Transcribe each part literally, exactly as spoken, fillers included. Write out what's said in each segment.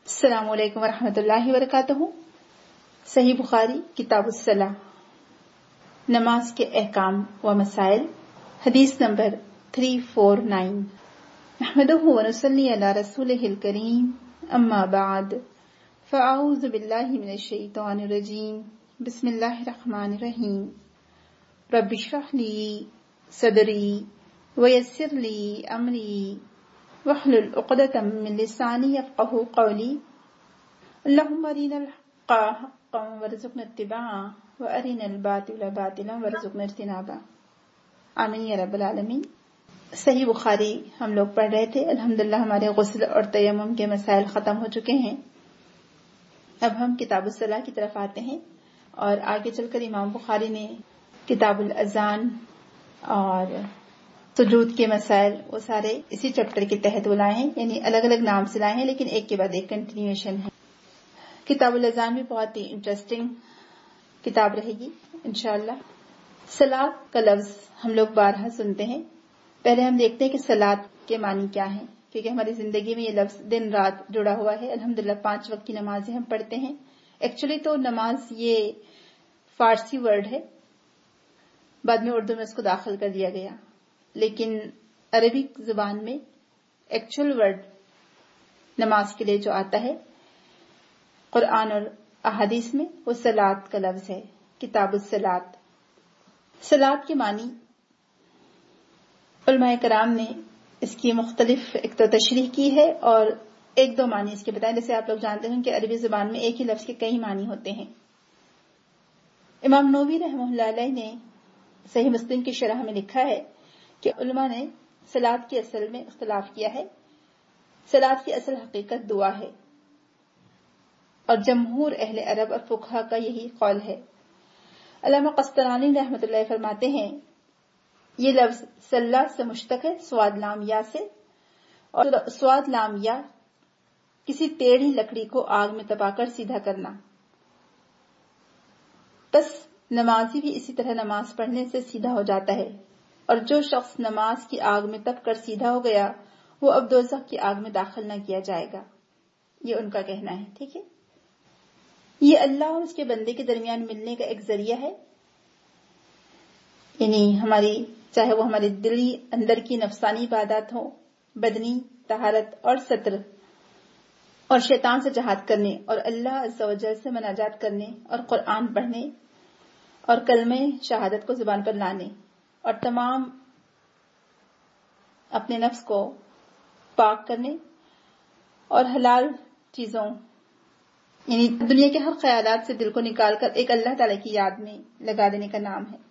السلام علیکم ورحمۃ اللہ وبرکاتہ۔ صحیح بخاری کتاب الصلاۃ، نماز کے احکام و مسائل، حدیث نمبر تین سو انچاس۔ نحمدہ ونصلی علی رسولہ الکریم، اما بعد فاعوذ باللہ من الشیطان الرجیم، بسم اللہ الرحمن الرحیم۔ رب اشرح لی صدری ویسر لی امری واحلل عقدۃ من لسانی یفقہوا قولی۔ اللہم ارنا الحق حقا وارزقنا اتباعہ وارنا الباطل باطلا وارزقنا اجتنابہ، آمین یا رب العالمین۔ صحیح بخاری ہم لوگ پڑھ رہے تھے، الحمدللہ ہمارے غسل اور تیمم کے مسائل ختم ہو چکے ہیں۔ اب ہم کتاب الصلاۃ کی طرف آتے ہیں، اور آگے چل کر امام بخاری نے کتاب الاذان اور سجود کے مسائل وہ سارے اسی چیپٹر کے تحت وہ لائے ہیں، یعنی الگ الگ نام سے لائے ہیں لیکن ایک کے بعد ایک کنٹینیویشن ہے۔ کتاب الاذان بھی بہت ہی انٹرسٹنگ کتاب رہے گی انشاءاللہ۔ صلاۃ کا لفظ ہم لوگ بارہا سنتے ہیں، پہلے ہم دیکھتے ہیں کہ صلاۃ کے معنی کیا ہیں، کیونکہ ہماری زندگی میں یہ لفظ دن رات جڑا ہوا ہے۔ الحمدللہ پانچ وقت کی نمازیں ہم پڑھتے ہیں۔ ایکچولی تو نماز یہ فارسی ورڈ ہے، بعد میں اردو میں اس کو داخل کر دیا گیا، لیکن عربک زبان میں ایکچوئل ورڈ نماز کے لیے جو آتا ہے قرآن اور احادیث میں، وہ صلاۃ کا لفظ ہے، کتاب الصلاۃ۔ صلاۃ کے معنی علماء کرام نے اس کی مختلف ایک تو تشریح کی ہے اور ایک دو معنی اس کے بتائیں۔ جیسے آپ لوگ جانتے ہیں کہ عربی زبان میں ایک ہی لفظ کے کئی معنی ہوتے ہیں۔ امام نووی رحمہ اللہ علیہ نے صحیح مسلم کی شرح میں لکھا ہے کہ علماء نے صلاۃ کی اصل میں اختلاف کیا ہے۔ صلاۃ کی اصل حقیقت دعا ہے، اور جمہور اہل عرب اور فقہا کا یہی قول ہے۔ علامہ قسطلانی رحمۃ اللہ فرماتے ہیں یہ لفظ صلا سے مشتق ہے، سواد لام یا سے، اور سواد لام یا کسی ٹیڑھی لکڑی کو آگ میں تپا کر سیدھا کرنا۔ بس نمازی بھی اسی طرح نماز پڑھنے سے سیدھا ہو جاتا ہے، اور جو شخص نماز کی آگ میں تپ کر سیدھا ہو گیا وہ اب دوزخ کی آگ میں داخل نہ کیا جائے گا، یہ ان کا کہنا ہے۔ ٹھیک ہے، یہ اللہ اور اس کے بندے کے درمیان ملنے کا ایک ذریعہ ہے، یعنی ہماری چاہے وہ ہماری دلی اندر کی نفسانی عبادات ہوں، بدنی طہارت اور ستر، اور شیطان سے جہاد کرنے، اور اللہ عز و جل سے مناجات کرنے، اور قرآن پڑھنے، اور کلمہ شہادت کو زبان پر لانے، اور تمام اپنے نفس کو پاک کرنے، اور حلال چیزوں یعنی دنیا کے ہر خیالات سے دل کو نکال کر ایک اللہ تعالیٰ کی یاد میں لگا دینے کا نام ہے۔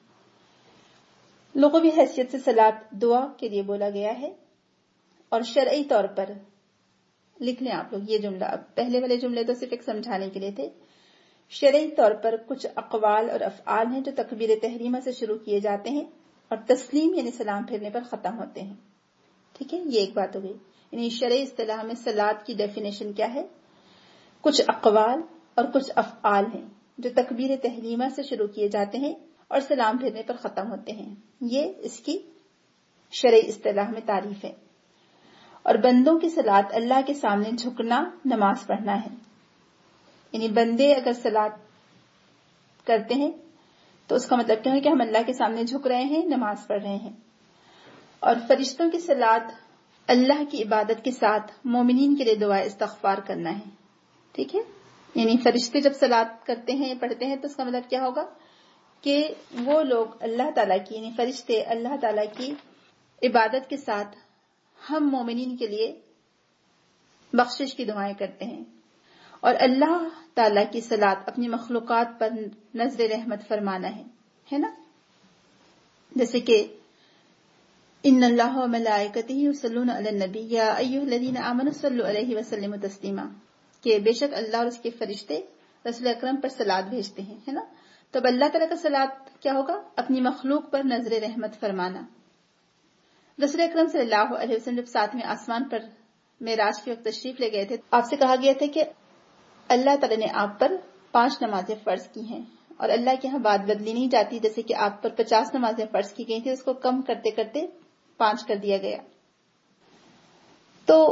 لغوی حیثیت سے صلاۃ دعا کے لیے بولا گیا ہے، اور شرعی طور پر لکھ لیں آپ لوگ یہ جملہ، اب پہلے والے جملے تو صرف ایک سمجھانے کے لیے تھے۔ شرعی طور پر کچھ اقوال اور افعال ہیں جو تکبیر تحریمہ سے شروع کیے جاتے ہیں اور تسلیم یعنی سلام پھیرنے پر ختم ہوتے ہیں۔ ٹھیک ہے، یہ ایک بات ہو گئی، یعنی شرعی اصطلاح میں صلاۃ کی ڈیفینیشن کیا ہے؟ کچھ اقوال اور کچھ افعال ہیں جو تکبیر تحریمہ سے شروع کیے جاتے ہیں اور سلام پھیرنے پر ختم ہوتے ہیں، یہ اس کی شرعی اصطلاح میں تعریف ہے۔ اور بندوں کی صلاۃ اللہ کے سامنے جھکنا نماز پڑھنا ہے، یعنی بندے اگر صلاۃ کرتے ہیں تو اس کا مطلب کیا ہے کہ ہم اللہ کے سامنے جھک رہے ہیں، نماز پڑھ رہے ہیں۔ اور فرشتوں کی صلاۃ اللہ کی عبادت کے ساتھ مومنین کے لیے دعا استغفار کرنا ہے۔ ٹھیک ہے، یعنی فرشتے جب صلاۃ کرتے ہیں پڑھتے ہیں تو اس کا مطلب کیا ہوگا کہ وہ لوگ اللہ تعالیٰ کی یعنی فرشتے اللہ تعالیٰ کی عبادت کے ساتھ ہم مومنین کے لیے بخشش کی دعائیں کرتے ہیں، اور اللہ تعالیٰ کی صلاۃ اپنی مخلوقات پر نظر رحمت فرمانا ہے، ہے نا؟ جیسے کہ ان اللہ و ملائکتہ یصلون علی النبی یا ایھا الذین آمنوا صلوا علیہ وسلموا تسلیما، کہ بے شک اللہ اور اس کے فرشتے رسول اکرم پر صلاۃ بھیجتے ہیں، ہے نا؟ تو اب اللہ تعالیٰ کا صلاۃ کیا ہوگا؟ اپنی مخلوق پر نظر رحمت فرمانا۔ رسول اکرم صلی اللہ علیہ وسلم جب ساتویں آسمان پر معراج کے وقت تشریف لے گئے تھے، آپ سے کہا گیا تھا کہ اللہ تعالیٰ نے آپ پر پانچ نمازیں فرض کی ہیں، اور اللہ کے ہاں بات بدلی نہیں جاتی، جیسے کہ آپ پر پچاس نمازیں فرض کی گئی تھی، اس کو کم کرتے کرتے پانچ کر دیا گیا۔ تو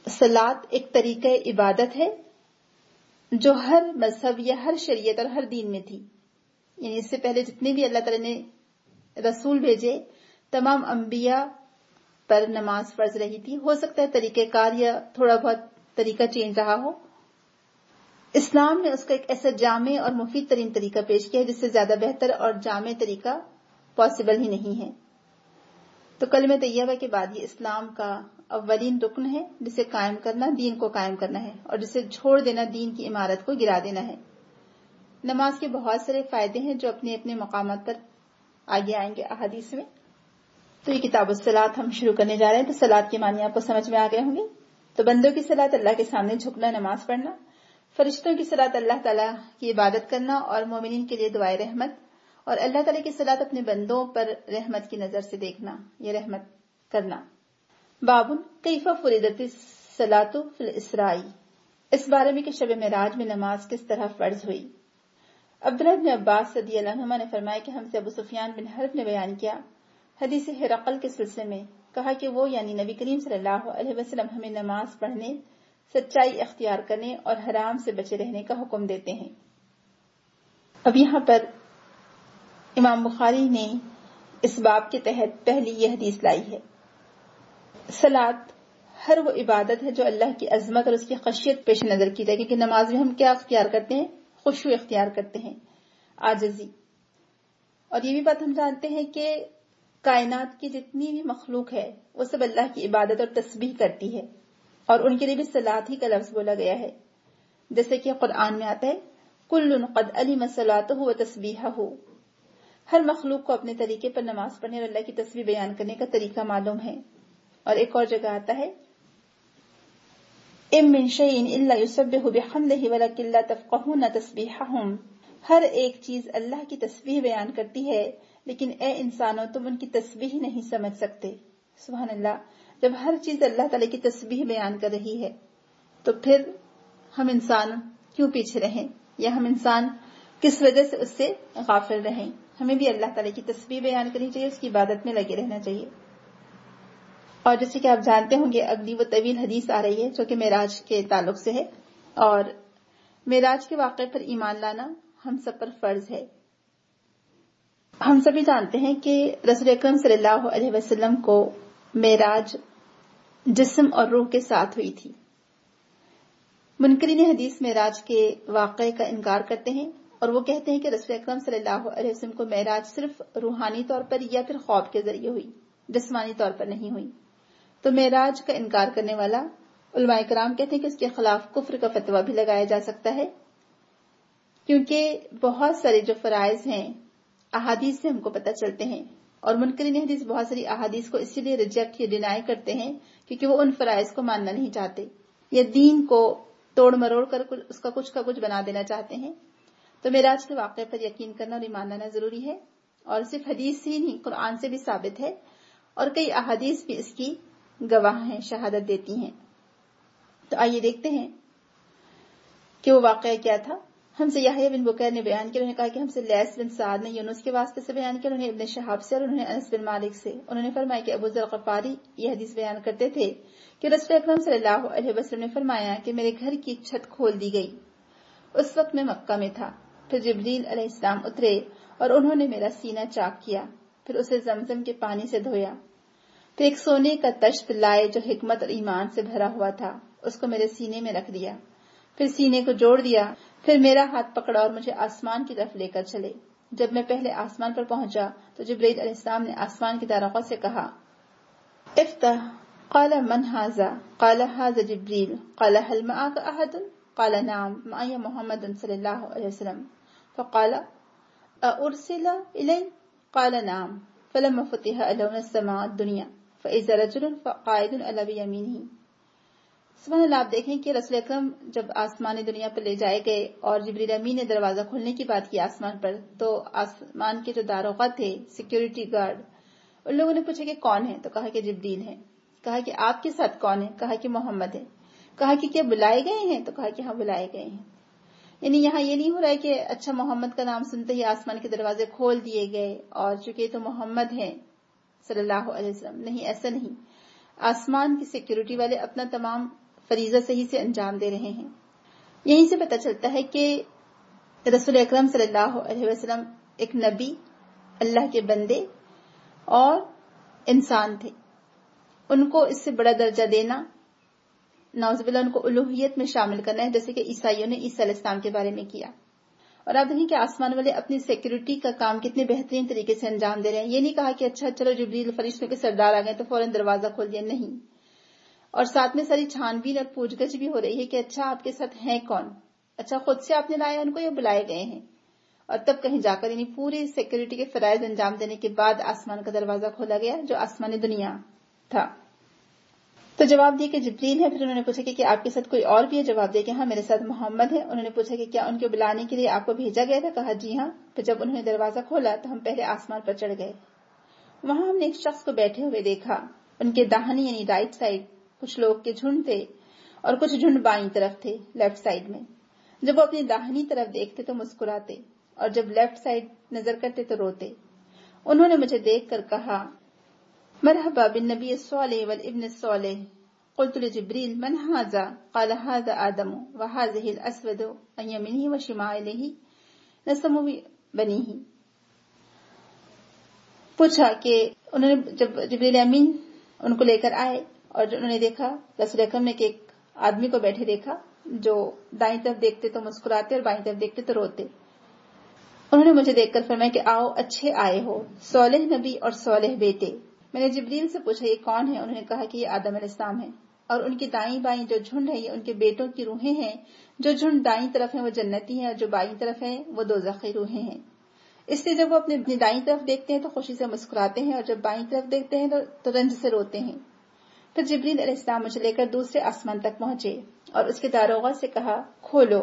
صلاۃ ایک طریقہ عبادت ہے جو ہر مذہب یا ہر شریعت اور ہر دین میں تھی. یعنی اس سے پہلے جتنے بھی اللہ تعالیٰ نے رسول بھیجے تمام انبیاء پر نماز فرض رہی تھی. ہو سکتا ہے طریقہ کار یا تھوڑا بہت طریقہ چینج رہا ہو. اسلام نے اس کا ایک ایسا جامع اور مفید ترین طریقہ پیش کیا ہے جس سے زیادہ بہتر اور جامع طریقہ پاسبل ہی نہیں ہے. تو کلمہ طیبہ کے بعد یہ اسلام کا اولین رکن ہے جسے قائم کرنا دین کو قائم کرنا ہے اور جسے چھوڑ دینا دین کی عمارت کو گرا دینا ہے. نماز کے بہت سارے فائدے ہیں جو اپنے اپنے مقامات پر آگے آئیں گے احادیث میں. تو یہ کتاب الصلاۃ ہم شروع کرنے جا رہے ہیں. تو صلاۃ کے معنی آپ کو سمجھ میں آ گئے ہوں گے. تو بندوں کی صلاۃ اللہ کے سامنے جھکنا نماز پڑھنا، فرشتوں کی صلاۃ اللہ تعالیٰ کی عبادت کرنا اور مومنین کے لیے دعائے رحمت، اور اللہ تعالیٰ کی صلاۃ اپنے بندوں پر رحمت کی نظر سے دیکھنا یہ رحمت کرنا. بابن کیف فرضت الصلاۃ فی الاسراء، اس بارے میں کہ شب معراج میں نماز کس طرح فرض ہوئی. عبداللہ بن عباس رضی اللہ عنہما نے فرمایا کہ ہم سے ابو سفیان بن حرب نے بیان کیا حدیث ہرقل کے سلسلے میں، کہا کہ وہ یعنی نبی کریم صلی اللہ علیہ وسلم ہمیں نماز پڑھنے، سچائی اختیار کرنے اور حرام سے بچے رہنے کا حکم دیتے ہیں. اب یہاں پر امام بخاری نے اس باب کے تحت پہلی یہ حدیث لائی ہے. صلاۃ ہر وہ عبادت ہے جو اللہ کی عظمت اور اس کی خشیت پیش نظر کی جائے، کیونکہ نماز میں ہم کیا اختیار کرتے ہیں؟ خشوع اختیار کرتے ہیں، عاجزی. اور یہ بھی بات ہم جانتے ہیں کہ کائنات کی جتنی بھی مخلوق ہے وہ سب اللہ کی عبادت اور تسبیح کرتی ہے، اور ان کے لیے بھی صلاۃ ہی کا لفظ بولا گیا ہے. جیسے کہ قرآن میں آتا ہے کل قد علم صلاتہ و تسبیحہ، ہر مخلوق کو اپنے طریقے پر نماز پڑھنے اور اللہ کی تسبیح بیان کرنے کا طریقہ معلوم ہے. اور ایک اور جگہ آتا ہے ام من شیء الا یسبح بحمدہ ولکن لا تفقہون تسبیحہم، ہر ایک چیز اللہ کی تسبیح بیان کرتی ہے لیکن اے انسانوں تم ان کی تسبیح نہیں سمجھ سکتے. سبحان اللہ. جب ہر چیز اللہ تعالی کی تسبیح بیان کر رہی ہے تو پھر ہم انسان کیوں پیچھے رہیں، یا ہم انسان کس وجہ سے اس سے غافل رہیں. ہمیں بھی اللہ تعالی کی تسبیح بیان کرنی چاہیے، اس کی عبادت میں لگے رہنا چاہیے. اور جیسے کہ آپ جانتے ہوں گے اگلی وہ طویل حدیث آ رہی ہے جو کہ معراج کے تعلق سے ہے، اور معراج کے واقعے پر ایمان لانا ہم سب پر فرض ہے. ہم سبھی جانتے ہیں کہ رسول اکرم صلی اللہ علیہ وسلم کو معراج جسم اور روح کے ساتھ ہوئی تھی. منکرین حدیث معراج کے واقعے کا انکار کرتے ہیں اور وہ کہتے ہیں کہ رسول اکرم صلی اللہ علیہ وسلم کو معراج صرف روحانی طور پر یا پھر خواب کے ذریعے ہوئی، جسمانی طور پر نہیں ہوئی. تو معراج کا انکار کرنے والا علماء کرام کہتے ہیں کہ اس کے خلاف کفر کا فتویٰ بھی لگایا جا سکتا ہے، کیونکہ بہت سارے جو فرائض ہیں احادیث سے ہم کو پتہ چلتے ہیں، اور منکرین حدیث بہت ساری احادیث کو اسی لیے ریجیکٹ یا ڈینائی کرتے ہیں کیونکہ وہ ان فرائض کو ماننا نہیں چاہتے یا دین کو توڑ مروڑ کر اس کا کچھ کا کچھ بنا دینا چاہتے ہیں. تو معراج کے واقعے پر یقین کرنا اور ایمان لانا ضروری ہے، اور صرف حدیث ہی نہیں قرآن سے بھی ثابت ہے، اور کئی احادیث بھی اس کی گواہ ہیں، شہادت دیتی ہیں. تو آئیے دیکھتے ہیں کہ وہ واقعہ کیا تھا. ہم سے یحییٰ بن بکیر نے بیان کیا، انہوں نے کہا کہ ہم سے لیث بن سعد نے یونس کے واسطے سے بیان کیا، انہوں نے ابن شہاب سے اور انہوں نے انس بن مالک سے. انہوں نے فرمایا کہ ابو ذر غفاری یہ حدیث بیان کرتے تھے کہ رسول اکرم صلی اللہ علیہ وسلم نے فرمایا کہ میرے گھر کی چھت کھول دی گئی. اس وقت میں مکہ میں تھا. پھر جبریل علیہ السلام اترے اور انہوں نے میرا سینہ چاک کیا، پھر اسے زمزم کے پانی سے دھویا. پھر ایک سونے کا تشت لائے جو حکمت اور ایمان سے بھرا ہوا تھا، اس کو میرے سینے میں رکھ دیا. پھر سینے کو جوڑ دیا، پھر میرا ہاتھ پکڑا اور مجھے آسمان کی طرف لے کر چلے. جب میں پہلے آسمان پر پہنچا تو جبرائیل علیہ السلام نے آسمان کی داروغہ سے کہا افتح. قال من هذا؟ قال هذا جبریل. قال هل معك احد؟ قال نعم معي محمد صلی اللہ علیہ وسلم. فقال أرسل إلي؟ قال نعم. فلما فتح لون السماء الدنيا فإذا رجل قائد على بيمينه. سبحان اللہ. آپ دیکھیں کہ رسول اکرم جب آسمان دنیا پر لے جائے گئے اور جبریل امین نے دروازہ کھولنے کی بات کی آسمان پر، تو آسمان کے جو داروغہ تھے، سیکیورٹی گارڈ، ان لوگوں نے پوچھا کہ کون ہے؟ تو کہا کہ جبریل ہے. کہا کہ آپ کے ساتھ کون ہے؟ کہا کہ محمد ہے. کہا کہ کیا بلائے گئے ہیں؟ تو کہا کہ ہاں بلائے گئے ہیں. یعنی یہاں یہ نہیں ہو رہا ہے کہ اچھا محمد کا نام سنتے ہی آسمان کے دروازے کھول دیے گئے اور چونکہ تو محمد ہیں صلی اللہ علیہ وسلم. نہیں، ایسا نہیں. آسمان کی سیکیورٹی والے اپنا تمام فریضہ صحیح سے انجام دے رہے ہیں۔ یہیں سے پتہ چلتا ہے کہ رسول اکرم صلی اللہ علیہ وسلم ایک نبی، اللہ کے بندے اور انسان تھے۔ ان کو اس سے بڑا درجہ دینا، نعوذ باللہ ان کو الوہیت میں شامل کرنا ہے، جیسے کہ عیسائیوں نے عیسیٰ علیہ السلام کے بارے میں کیا۔ اور آپ دیکھیں کہ آسمان والے اپنی سیکیورٹی کا کام کتنے بہترین طریقے سے انجام دے رہے ہیں۔ یہ نہیں کہا کہ اچھا چلو جبریل فرشتوں کے سردار آ گئے تو فوراً دروازہ کھول دیا، نہیں۔ اور ساتھ میں ساری چھان بین اور پوچھ گچھ بھی ہو رہی ہے کہ اچھا آپ کے ساتھ ہیں کون، اچھا خود سے آپ نے لایا ان کو یا بلائے گئے ہیں۔ اور تب کہیں جا کر یعنی پوری سیکیورٹی کے فرائض انجام دینے کے بعد آسمان کا دروازہ کھولا گیا جو آسمانی دنیا تھا۔ تو جواب دیا کہ جبریل ہے۔ پھر انہوں نے پوچھا کہ کیا آپ کے ساتھ کوئی اور بھی ہے؟ جواب دیا کہ ہاں میرے ساتھ محمد ہے۔ انہوں نے پوچھا کہ کیا ان کو بلانے کے لیے آپ کو بھیجا گیا تھا؟ کہا جی ہاں۔ پھر جب انہوں نے دروازہ کھولا تو ہم پہلے آسمان پر چڑھ گئے۔ وہاں ہم نے ایک شخص کو بیٹھے ہوئے دیکھا، ان کے داہنی یعنی رائٹ سائڈ کچھ لوگ کے جھنڈ تھے اور کچھ جھنڈ بائیں طرف تھے، لیفٹ سائڈ میں۔ جب وہ اپنی داہنی طرف دیکھتے تو مسکراتے اور جب لیفٹ سائڈ نظر کرتے تو روتے۔ انہوں نے مجھے دیکھ کر کہا مرحبا بالنبی الصالح والابن الصالح۔ قلت لجبریل من هذا؟ قال هذا آدم وهذه الأسود عن يمينه وشماله نسم بنيه۔ پوچھا کہ انہوں نے جب جبریل امین ان کو لے کر آئے اور جو انہوں نے دیکھا رسول اکرم نے کہ ایک آدمی کو بیٹھے دیکھا جو دائیں طرف دیکھتے تو مسکراتے اور بائیں طرف دیکھتے تو روتے۔ انہوں نے مجھے دیکھ کر فرمایا کہ آؤ اچھے آئے ہو، صالح نبی اور صالح بیٹے۔ میں نے جبریل سے پوچھا یہ کون ہے؟ انہوں نے کہا کہ یہ آدم علیہ السلام ہے اور ان کی دائیں بائیں جو جھنڈ ہے یہ ان کے بیٹوں کی روحیں ہیں۔ جو جھنڈ دائیں طرف ہیں وہ جنتی ہیں اور جو بائیں طرف ہیں وہ دوزخی روحیں ہیں۔ اس لیے جب وہ اپنی دائیں طرف دیکھتے ہیں تو خوشی سے مسکراتے ہیں اور جب بائیں طرف دیکھتے ہیں تو رنج سے روتے ہیں۔ پھر جبریل علیہ السلام مجھے لے کر دوسرے آسمان تک پہنچے اور اس کے داروغہ سے کہا کھولو۔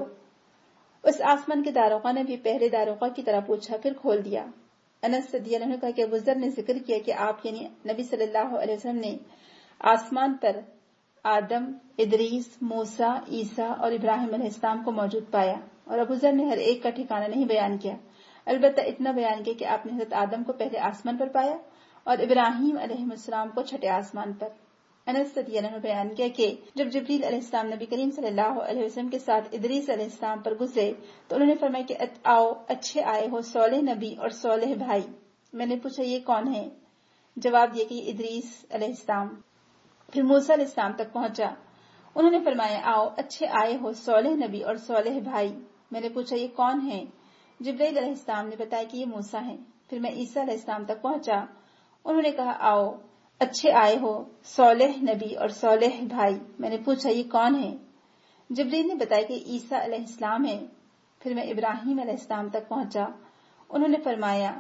اس آسمان کے داروغہ نے بھی پہلے داروغہ کی طرح پوچھا، پھر کھول دیا۔ انس رضی اللہ عنہ نے کہا کہ ابو ذر نے ذکر کیا کہ آپ یعنی نبی صلی اللہ علیہ وسلم نے آسمان پر آدم، ادریس، موسیٰ، عیسیٰ اور ابراہیم علیہ السلام کو موجود پایا، اور ابو ذر نے ہر ایک کا ٹھکانہ نہیں بیان کیا، البتہ اتنا بیان کیا کہ آپ نے حضرت آدم کو پہلے آسمان پر پایا اور ابراہیم علیہ السلام کو چھٹے آسمان پر۔ انس رضی اللہ عنہ نے بیان کیا کہ جب جبریل علیہ السلام نبی کریم صلی اللہ علیہ وسلم کے ساتھ ادریس علیہ السلام پر گزرے تو انہوں نے فرمایا کہ آؤ اچھے آئے ہو صالح نبی اور صالح بھائی۔ میں نے پوچھا یہ کون ہے؟ جواب دیا کہ یہ ادریس علیہ السلام۔ پھر موسیٰ علیہ السلام تک پہنچا، انہوں نے فرمایا آؤ اچھے آئے ہو صالح نبی اور صالح بھائی۔ میں نے پوچھا یہ کون ہے؟ جبریل علیہ السلام نے بتایا کہ یہ موسیٰ ہیں۔ پھر میں عیسیٰ علیہ السلام تک پہنچا، انہوں نے کہا آؤ اچھے آئے ہو صالح نبی اور صالح بھائی۔ میں نے پوچھا یہ کون ہے؟ جبریل نے بتایا کہ عیسیٰ علیہ السلام ہے۔ پھر میں ابراہیم علیہ السلام تک پہنچا، انہوں نے فرمایا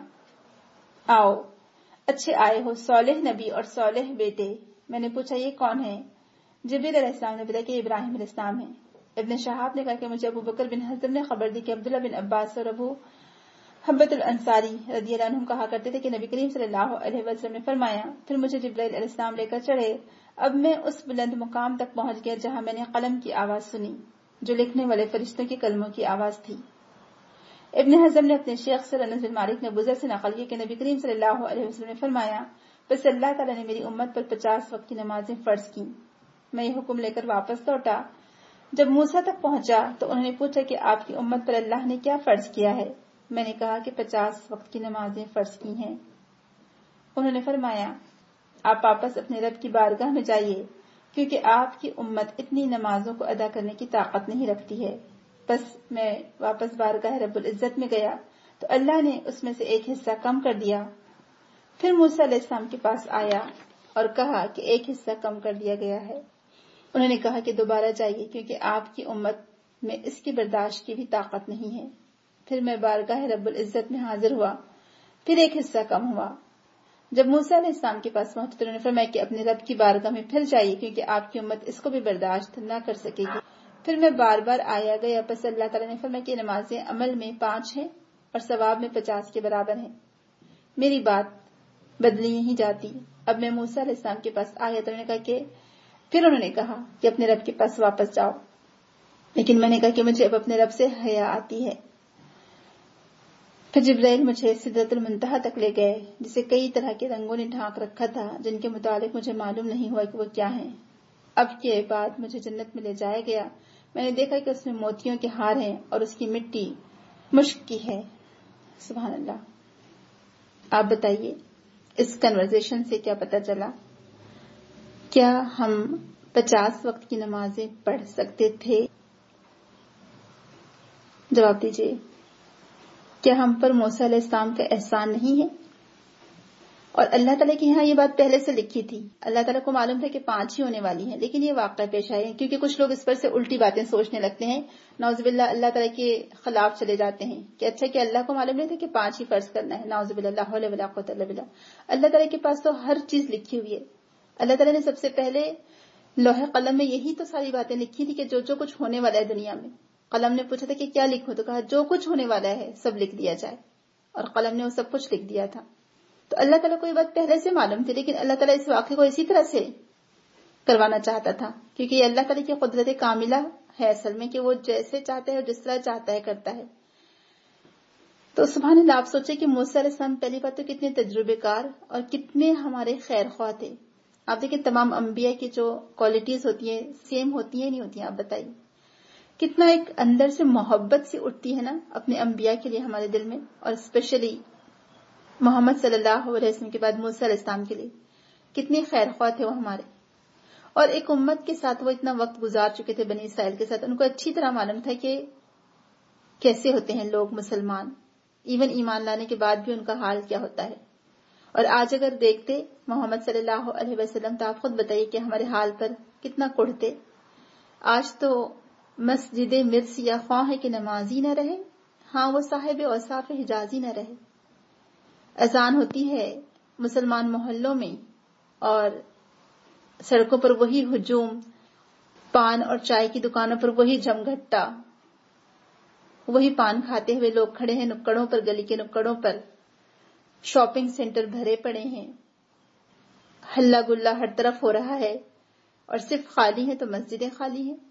آؤ اچھے آئے ہو صالح نبی اور صالح بیٹے۔ میں نے پوچھا یہ کون ہے؟ جبریل علیہ السلام نے بتایا کہ یہ ابراہیم علیہ السلام ہے۔ ابن شہاب نے کہا کہ مجھے ابو بکر بن حزم نے خبر دی کہ عبداللہ بن عباس اور ابو حبت الانصاری رضی اللہ عنہم کہا کرتے تھے کہ نبی کریم صلی اللہ علیہ وسلم نے فرمایا، پھر مجھے جبرائیل علیہ السلام لے کر چڑھے۔ اب میں اس بلند مقام تک پہنچ گیا جہاں میں نے قلم کی آواز سنی جو لکھنے والے فرشتوں کے کلموں کی آواز تھی۔ ابن حزم نے اپنے شیخ سے انس بن مالک نے ابو ذر سے نقل کیا کہ نبی کریم صلی اللہ علیہ وسلم نے فرمایا، بس اللہ تعالیٰ نے میری امت پر پچاس وقت کی نمازیں فرض کی۔ میں یہ حکم لے کر واپس لوٹا۔ جب موسیٰ تک پہنچا تو انہوں نے پوچھا کہ آپ کی امت پر اللہ نے کیا فرض کیا ہے؟ میں نے کہا کہ پچاس وقت کی نمازیں فرض کی ہیں۔ انہوں نے فرمایا آپ واپس اپنے رب کی بارگاہ میں جائیے کیونکہ آپ کی امت اتنی نمازوں کو ادا کرنے کی طاقت نہیں رکھتی ہے۔ بس میں واپس بارگاہ رب العزت میں گیا تو اللہ نے اس میں سے ایک حصہ کم کر دیا۔ پھر موسیٰ علیہ السلام کے پاس آیا اور کہا کہ ایک حصہ کم کر دیا گیا ہے۔ انہوں نے کہا کہ دوبارہ جائیے کیونکہ آپ کی امت میں اس کی برداشت کی بھی طاقت نہیں ہے۔ پھر میں بارگاہ رب العزت میں حاضر ہوا، پھر ایک حصہ کم ہوا۔ جب موسیٰ علیہ السلام کے پاس پہنچے تو انہوں نے فرمایا کہ اپنے رب کی بارگاہ میں پھر جائیے کیونکہ آپ کی امت اس کو بھی برداشت نہ کر سکے گی۔ پھر میں بار بار آیا گیا، پس اللہ تعالیٰ نے فرمایا کہ نمازیں عمل میں پانچ ہیں اور ثواب میں پچاس کے برابر ہیں۔ میری بات بدلی نہیں جاتی۔ اب میں موسیٰ علیہ السلام کے پاس آیا تو انہوں نے کہا کہ پھر انہوں نے کہا کہ اپنے رب کے پاس واپس جاؤ، لیکن میں نے کہا کہ مجھے اب اپنے رب سے حیا آتی ہے۔ پھر جبرائیل مجھے سدرۃ المنتہا تک لے گئے جسے کئی طرح کے رنگوں نے ڈھانک رکھا تھا جن کے متعلق مجھے معلوم نہیں ہوا کہ وہ کیا ہیں۔ اب کے بعد مجھے جنت میں لے جایا گیا، میں نے دیکھا کہ اس میں موتیوں کے ہار ہیں اور اس کی مٹی مشک کی ہے۔ سبحان اللہ۔ آپ بتائیے اس کنورزیشن سے کیا پتہ چلا؟ کیا ہم پچاس وقت کی نمازیں پڑھ سکتے تھے؟ جواب دیجیے۔ کیا ہم پر موسیٰ علیہ السلام کا احسان نہیں ہے؟ اور اللہ تعالیٰ کی یہاں یہ بات پہلے سے لکھی تھی، اللہ تعالیٰ کو معلوم تھا کہ پانچ ہی ہونے والی ہیں، لیکن یہ واقعہ پیش آئے کیونکہ کچھ لوگ اس پر سے الٹی باتیں سوچنے لگتے ہیں، نعوذ باللہ اللہ تعالیٰ کے خلاف چلے جاتے ہیں کہ اچھا کہ اللہ کو معلوم نہیں تھا کہ پانچ ہی فرض کرنا ہے، نعوذ باللہ لا حول ولا قوۃ الا باللہ۔ اللہ تعالیٰ کے پاس تو ہر چیز لکھی ہوئی ہے۔ اللہ تعالیٰ نے سب سے پہلے لوح قلم میں یہی تو ساری باتیں لکھی تھی کہ جو جو کچھ ہونے والا ہے دنیا میں۔ قلم نے پوچھا تھا کہ کیا لکھوں، تو کہا جو کچھ ہونے والا ہے سب لکھ دیا جائے، اور قلم نے وہ سب کچھ لکھ دیا تھا۔ تو اللہ تعالیٰ کو یہ بات پہلے سے معلوم تھی، لیکن اللہ تعالیٰ اس واقعے کو اسی طرح سے کروانا چاہتا تھا کیونکہ یہ اللہ تعالیٰ کی قدرت کاملہ ہے اصل میں کہ وہ جیسے چاہتا ہے اور جس طرح چاہتا ہے کرتا ہے۔ تو سبحان اللہ، آپ سوچیں کہ موسیٰ علیہ السلام پہلی بات تو کتنے تجربے کار اور کتنے ہمارے خیر خواہ تھے۔ آپ دیکھیں تمام انبیاء کی جو کوالٹیز ہوتی ہیں سیم ہوتی ہیں نہیں ہوتی ہیں، آپ بتائیے کتنا ایک اندر سے محبت سی اٹھتی ہے نا اپنے انبیاء کے لیے ہمارے دل میں، اور اسپیشلی محمد صلی اللہ علیہ وسلم کے بعد موسیٰ علیہ السلام کے لیے کتنے خیر خواہ تھے وہ ہمارے، اور ایک امت کے ساتھ وہ اتنا وقت گزار چکے تھے بنی اسرائیل کے ساتھ، ان کو اچھی طرح معلوم تھا کہ کیسے ہوتے ہیں لوگ مسلمان، ایون ایمان لانے کے بعد بھی ان کا حال کیا ہوتا ہے۔ اور آج اگر دیکھتے محمد صلی اللہ علیہ وسلم تو آپ خود بتائیے کہ ہمارے حال پر کتنا کڑھتے۔ آج تو مسجد مرس یا خواہ ہے کہ نمازی نہ رہے، ہاں وہ صاحب اوصاف حجازی نہ رہے۔ اذان ہوتی ہے مسلمان محلوں میں اور سڑکوں پر وہی ہجوم، پان اور چائے کی دکانوں پر وہی جمگھٹا، وہی پان کھاتے ہوئے لوگ کھڑے ہیں نکڑوں پر، گلی کے نکڑوں پر، شاپنگ سینٹر بھرے پڑے ہیں، ہلا گلا ہر طرف ہو رہا ہے، اور صرف خالی ہیں تو مسجدیں خالی ہیں۔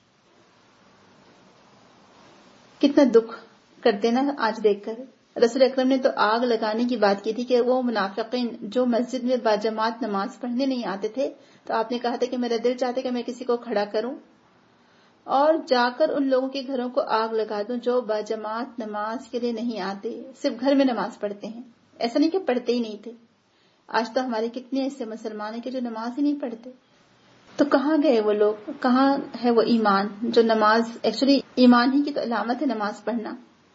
کتنا دکھ کرتے نا آج دیکھ کر۔ رسول اکرم نے تو آگ لگانے کی بات کی تھی کہ وہ منافقین جو مسجد میں باجماعت نماز پڑھنے نہیں آتے تھے، تو آپ نے کہا تھا کہ میرا دل چاہتا کہ میں کسی کو کھڑا کروں اور جا کر ان لوگوں کے گھروں کو آگ لگا دوں جو باجماعت نماز کے لیے نہیں آتے، صرف گھر میں نماز پڑھتے ہیں۔ ایسا نہیں کہ پڑھتے ہی نہیں تھے، آج تو ہمارے کتنے ایسے مسلمان ہیں کہ جو نماز ہی نہیں پڑھتے۔ تو کہاں گئے وہ لوگ، کہاں ہے وہ ایمان جو نماز، ایکچولی ایمان ہی کی تو علامت ہے نماز پڑھنا۔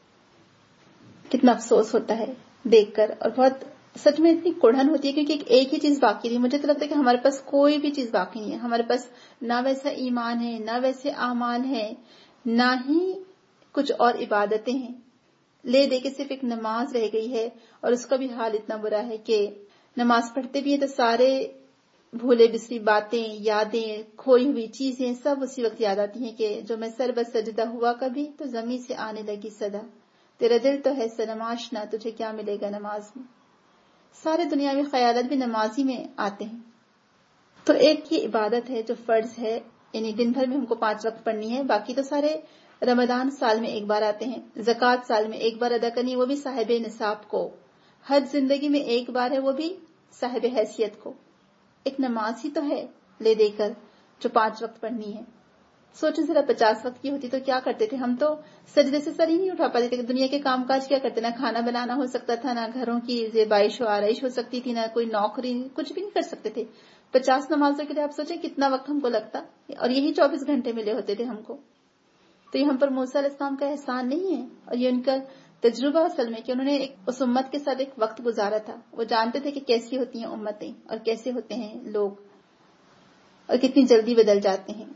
کتنا افسوس ہوتا ہے دیکھ کر، اور بہت سچ میں اتنی کڑھن ہوتی ہے کیونکہ ایک ہی چیز باقی نہیں۔ مجھے تو لگتا ہے کہ ہمارے پاس کوئی بھی چیز باقی نہیں ہے، ہمارے پاس نہ ویسا ایمان ہے، نہ ویسے اعمال ہیں، نہ ہی کچھ اور عبادتیں ہیں، لے دے کے صرف ایک نماز رہ گئی ہے، اور اس کا بھی حال اتنا برا ہے کہ نماز پڑھتے بھی ہیں تو سارے بھولے بسری باتیں، یادیں، کھوئی ہوئی چیزیں سب اسی وقت یاد آتی ہیں کہ جو میں سر بس سجدہ ہوا کبھی تو زمین سے آنے لگی صدا، تیرا دل تو ہے صنم آشنا، تجھے کیا ملے گا نماز میں۔ سارے دنیاوی خیالات بھی نمازی میں آتے ہیں۔ تو ایک یہ عبادت ہے جو فرض ہے، یعنی دن بھر میں ہم کو پانچ وقت پڑھنی ہے، باقی تو سارے رمضان سال میں ایک بار آتے ہیں، زکوٰۃ سال میں ایک بار ادا کرنی ہے وہ بھی صاحب نصاب کو، حج زندگی میں ایک بار ہے وہ بھی صاحب حیثیت کو۔ ایک نماز ہی تو ہے لے دے کر جو پانچ وقت پڑھنی ہے۔ سوچیں ذرا پچاس وقت کی ہوتی تو کیا کرتے تھے ہم، تو سجدے سے سر ہی نہیں اٹھا پاتے تھے، دنیا کے کام کاج کیا کرتے، نہ کھانا بنانا ہو سکتا تھا، نہ گھروں کی زیبائش و آرائش ہو سکتی تھی، نہ کوئی نوکری، کچھ بھی نہیں کر سکتے تھے۔ پچاس نمازوں کے لیے آپ سوچیں کتنا وقت ہم کو لگتا، اور یہی چوبیس گھنٹے ملے ہوتے تھے ہم کو۔ تو یہ ہم پر موسیٰ علیہ السلام کا احسان نہیں ہے، اور یہ ان کا تجربہ اصل میں کہ انہوں نے ایک اس امت کے ساتھ ایک وقت گزارا تھا، وہ جانتے تھے کہ کیسی ہوتی ہیں امتیں اور کیسے ہوتے ہیں لوگ اور کتنی جلدی بدل جاتے ہیں۔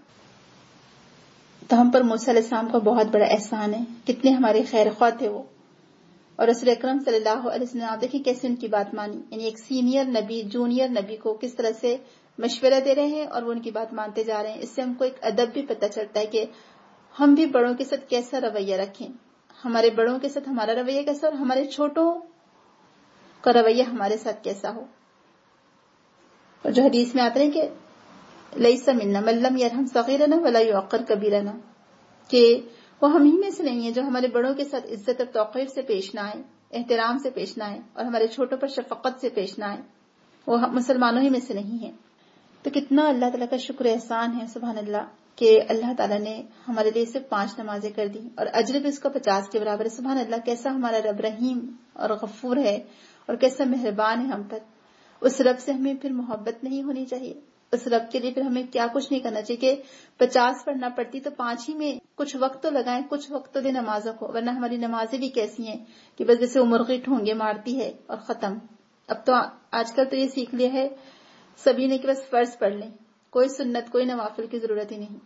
تو ہم پر موسیٰ علیہ السلام کا بہت بڑا احسان ہے، کتنے ہمارے خیر خواہ تھے وہ، اور رسول اکرم صلی اللہ علیہ وسلم آپ دیکھیں کیسے ان کی بات مانی، یعنی ایک سینئر نبی جونیئر نبی کو کس طرح سے مشورہ دے رہے ہیں اور وہ ان کی بات مانتے جا رہے ہیں۔ اس سے ہم کو ایک ادب بھی پتہ چلتا ہے کہ ہم بھی بڑوں کے ساتھ کیسا رویہ رکھیں، ہمارے بڑوں کے ساتھ ہمارا رویہ کیسا اور ہمارے چھوٹوں کا رویہ ہمارے ساتھ کیسا ہو۔ اور جو حدیث میں آتا ہے کہ لیس منا من لم یرحم صغیرنا ولا یوقر کبیرنا، کہ وہ ہم ہی میں سے نہیں ہے جو ہمارے بڑوں کے ساتھ عزت اور توقیر سے پیش نہ آئے، احترام سے پیش نہ آئے، اور ہمارے چھوٹوں پر شفقت سے پیش نہ آئے، وہ مسلمانوں ہی میں سے نہیں ہے۔ تو تو کتنا اللہ تعالیٰ کا شکر احسان ہے سبحان اللہ کہ اللہ تعالیٰ نے ہمارے لیے صرف پانچ نمازیں کر دی اور اجر بھی اس کا پچاس کے برابر ہے. سبحان اللہ, کیسا ہمارا رب رحیم اور غفور ہے اور کیسا مہربان ہے ہم پر. اس رب سے ہمیں پھر محبت نہیں ہونی چاہیے, اس رب کے لیے پھر ہمیں کیا کچھ نہیں کرنا چاہیے کہ پچاس پڑھنا پڑتی تو پانچ ہی میں کچھ وقت تو لگائیں, کچھ وقت تو دے نمازوں کو, ورنہ ہماری نمازیں بھی کیسی ہیں کہ بس جیسے مرغی ٹھونگے مارتی ہے اور ختم. اب تو آج کل تو یہ سیکھ لیا ہے سبھی نے کہ بس فرض پڑھ لیں, کوئی سنت کوئی نوافل کی ضرورت ہی نہیں.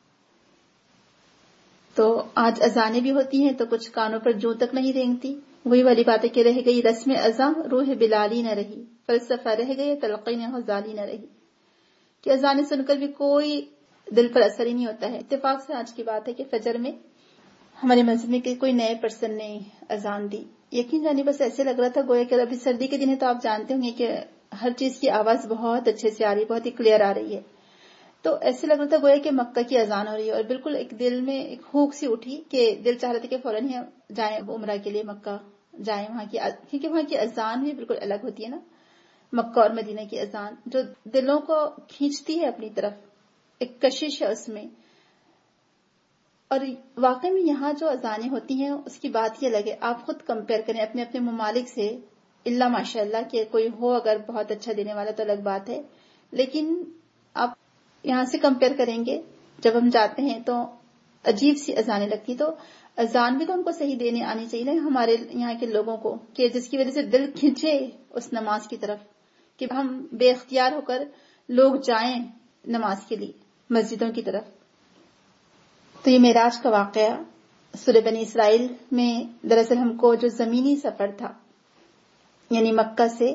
تو آج اذانیں بھی ہوتی ہیں تو کچھ کانوں پر جوں تک نہیں رینگتی. وہی والی بات ہے کہ رہ گئی رسم اذان روح بلالی نہ رہی, فلسفہ رہ گئی تلقین غزالی نہ رہی. کہ اذانیں سن کر بھی کوئی دل پر اثر ہی نہیں ہوتا ہے. اتفاق سے آج کی بات ہے کہ فجر میں ہمارے مذہب میں کوئی نئے پرسن نے اذان دی. یقین جانے بس ایسے لگ رہا تھا گویا کہ ابھی سردی کے دن ہے تو آپ جانتے ہوں گے کہ ہر چیز کی آواز بہت اچھے سے آ رہی ہے, بہت ہی کلیئر آ رہی ہے. تو ایسے لگ رہا تھا گویا کہ مکہ کی اذان ہو رہی ہے, اور بالکل ایک دل میں ایک ہوک سی اٹھی کہ دل چاہ رہا تھا کہ فوراً ہی جائیں عمرہ کے لیے مکہ جائیں وہاں کی, کیونکہ وہاں کی اذان بھی بالکل الگ ہوتی ہے نا, مکہ اور مدینہ کی اذان جو دلوں کو کھینچتی ہے اپنی طرف, ایک کشش ہے اس میں. اور واقعی میں یہاں جو اذانیں ہوتی ہیں اس کی بات یہ الگ ہے. آپ خود کمپیئر کریں اپنے اپنے ممالک سے, اللہ ماشاء اللہ کہ کوئی ہو اگر بہت اچھا دینے والا تو الگ بات ہے, لیکن آپ یہاں سے کمپیئر کریں گے جب ہم جاتے ہیں تو عجیب سی اذانیں لگتی. تو اذان بھی تو ہم کو صحیح دینے آنی چاہیے نا ہمارے یہاں کے لوگوں کو, کہ جس کی وجہ سے دل کھنچے اس نماز کی طرف, کہ ہم بے اختیار ہو کر لوگ جائیں نماز کے لیے مسجدوں کی طرف. تو یہ معراج کا واقعہ سورہ بنی اسرائیل میں دراصل ہم کو جو زمینی سفر تھا یعنی مکہ سے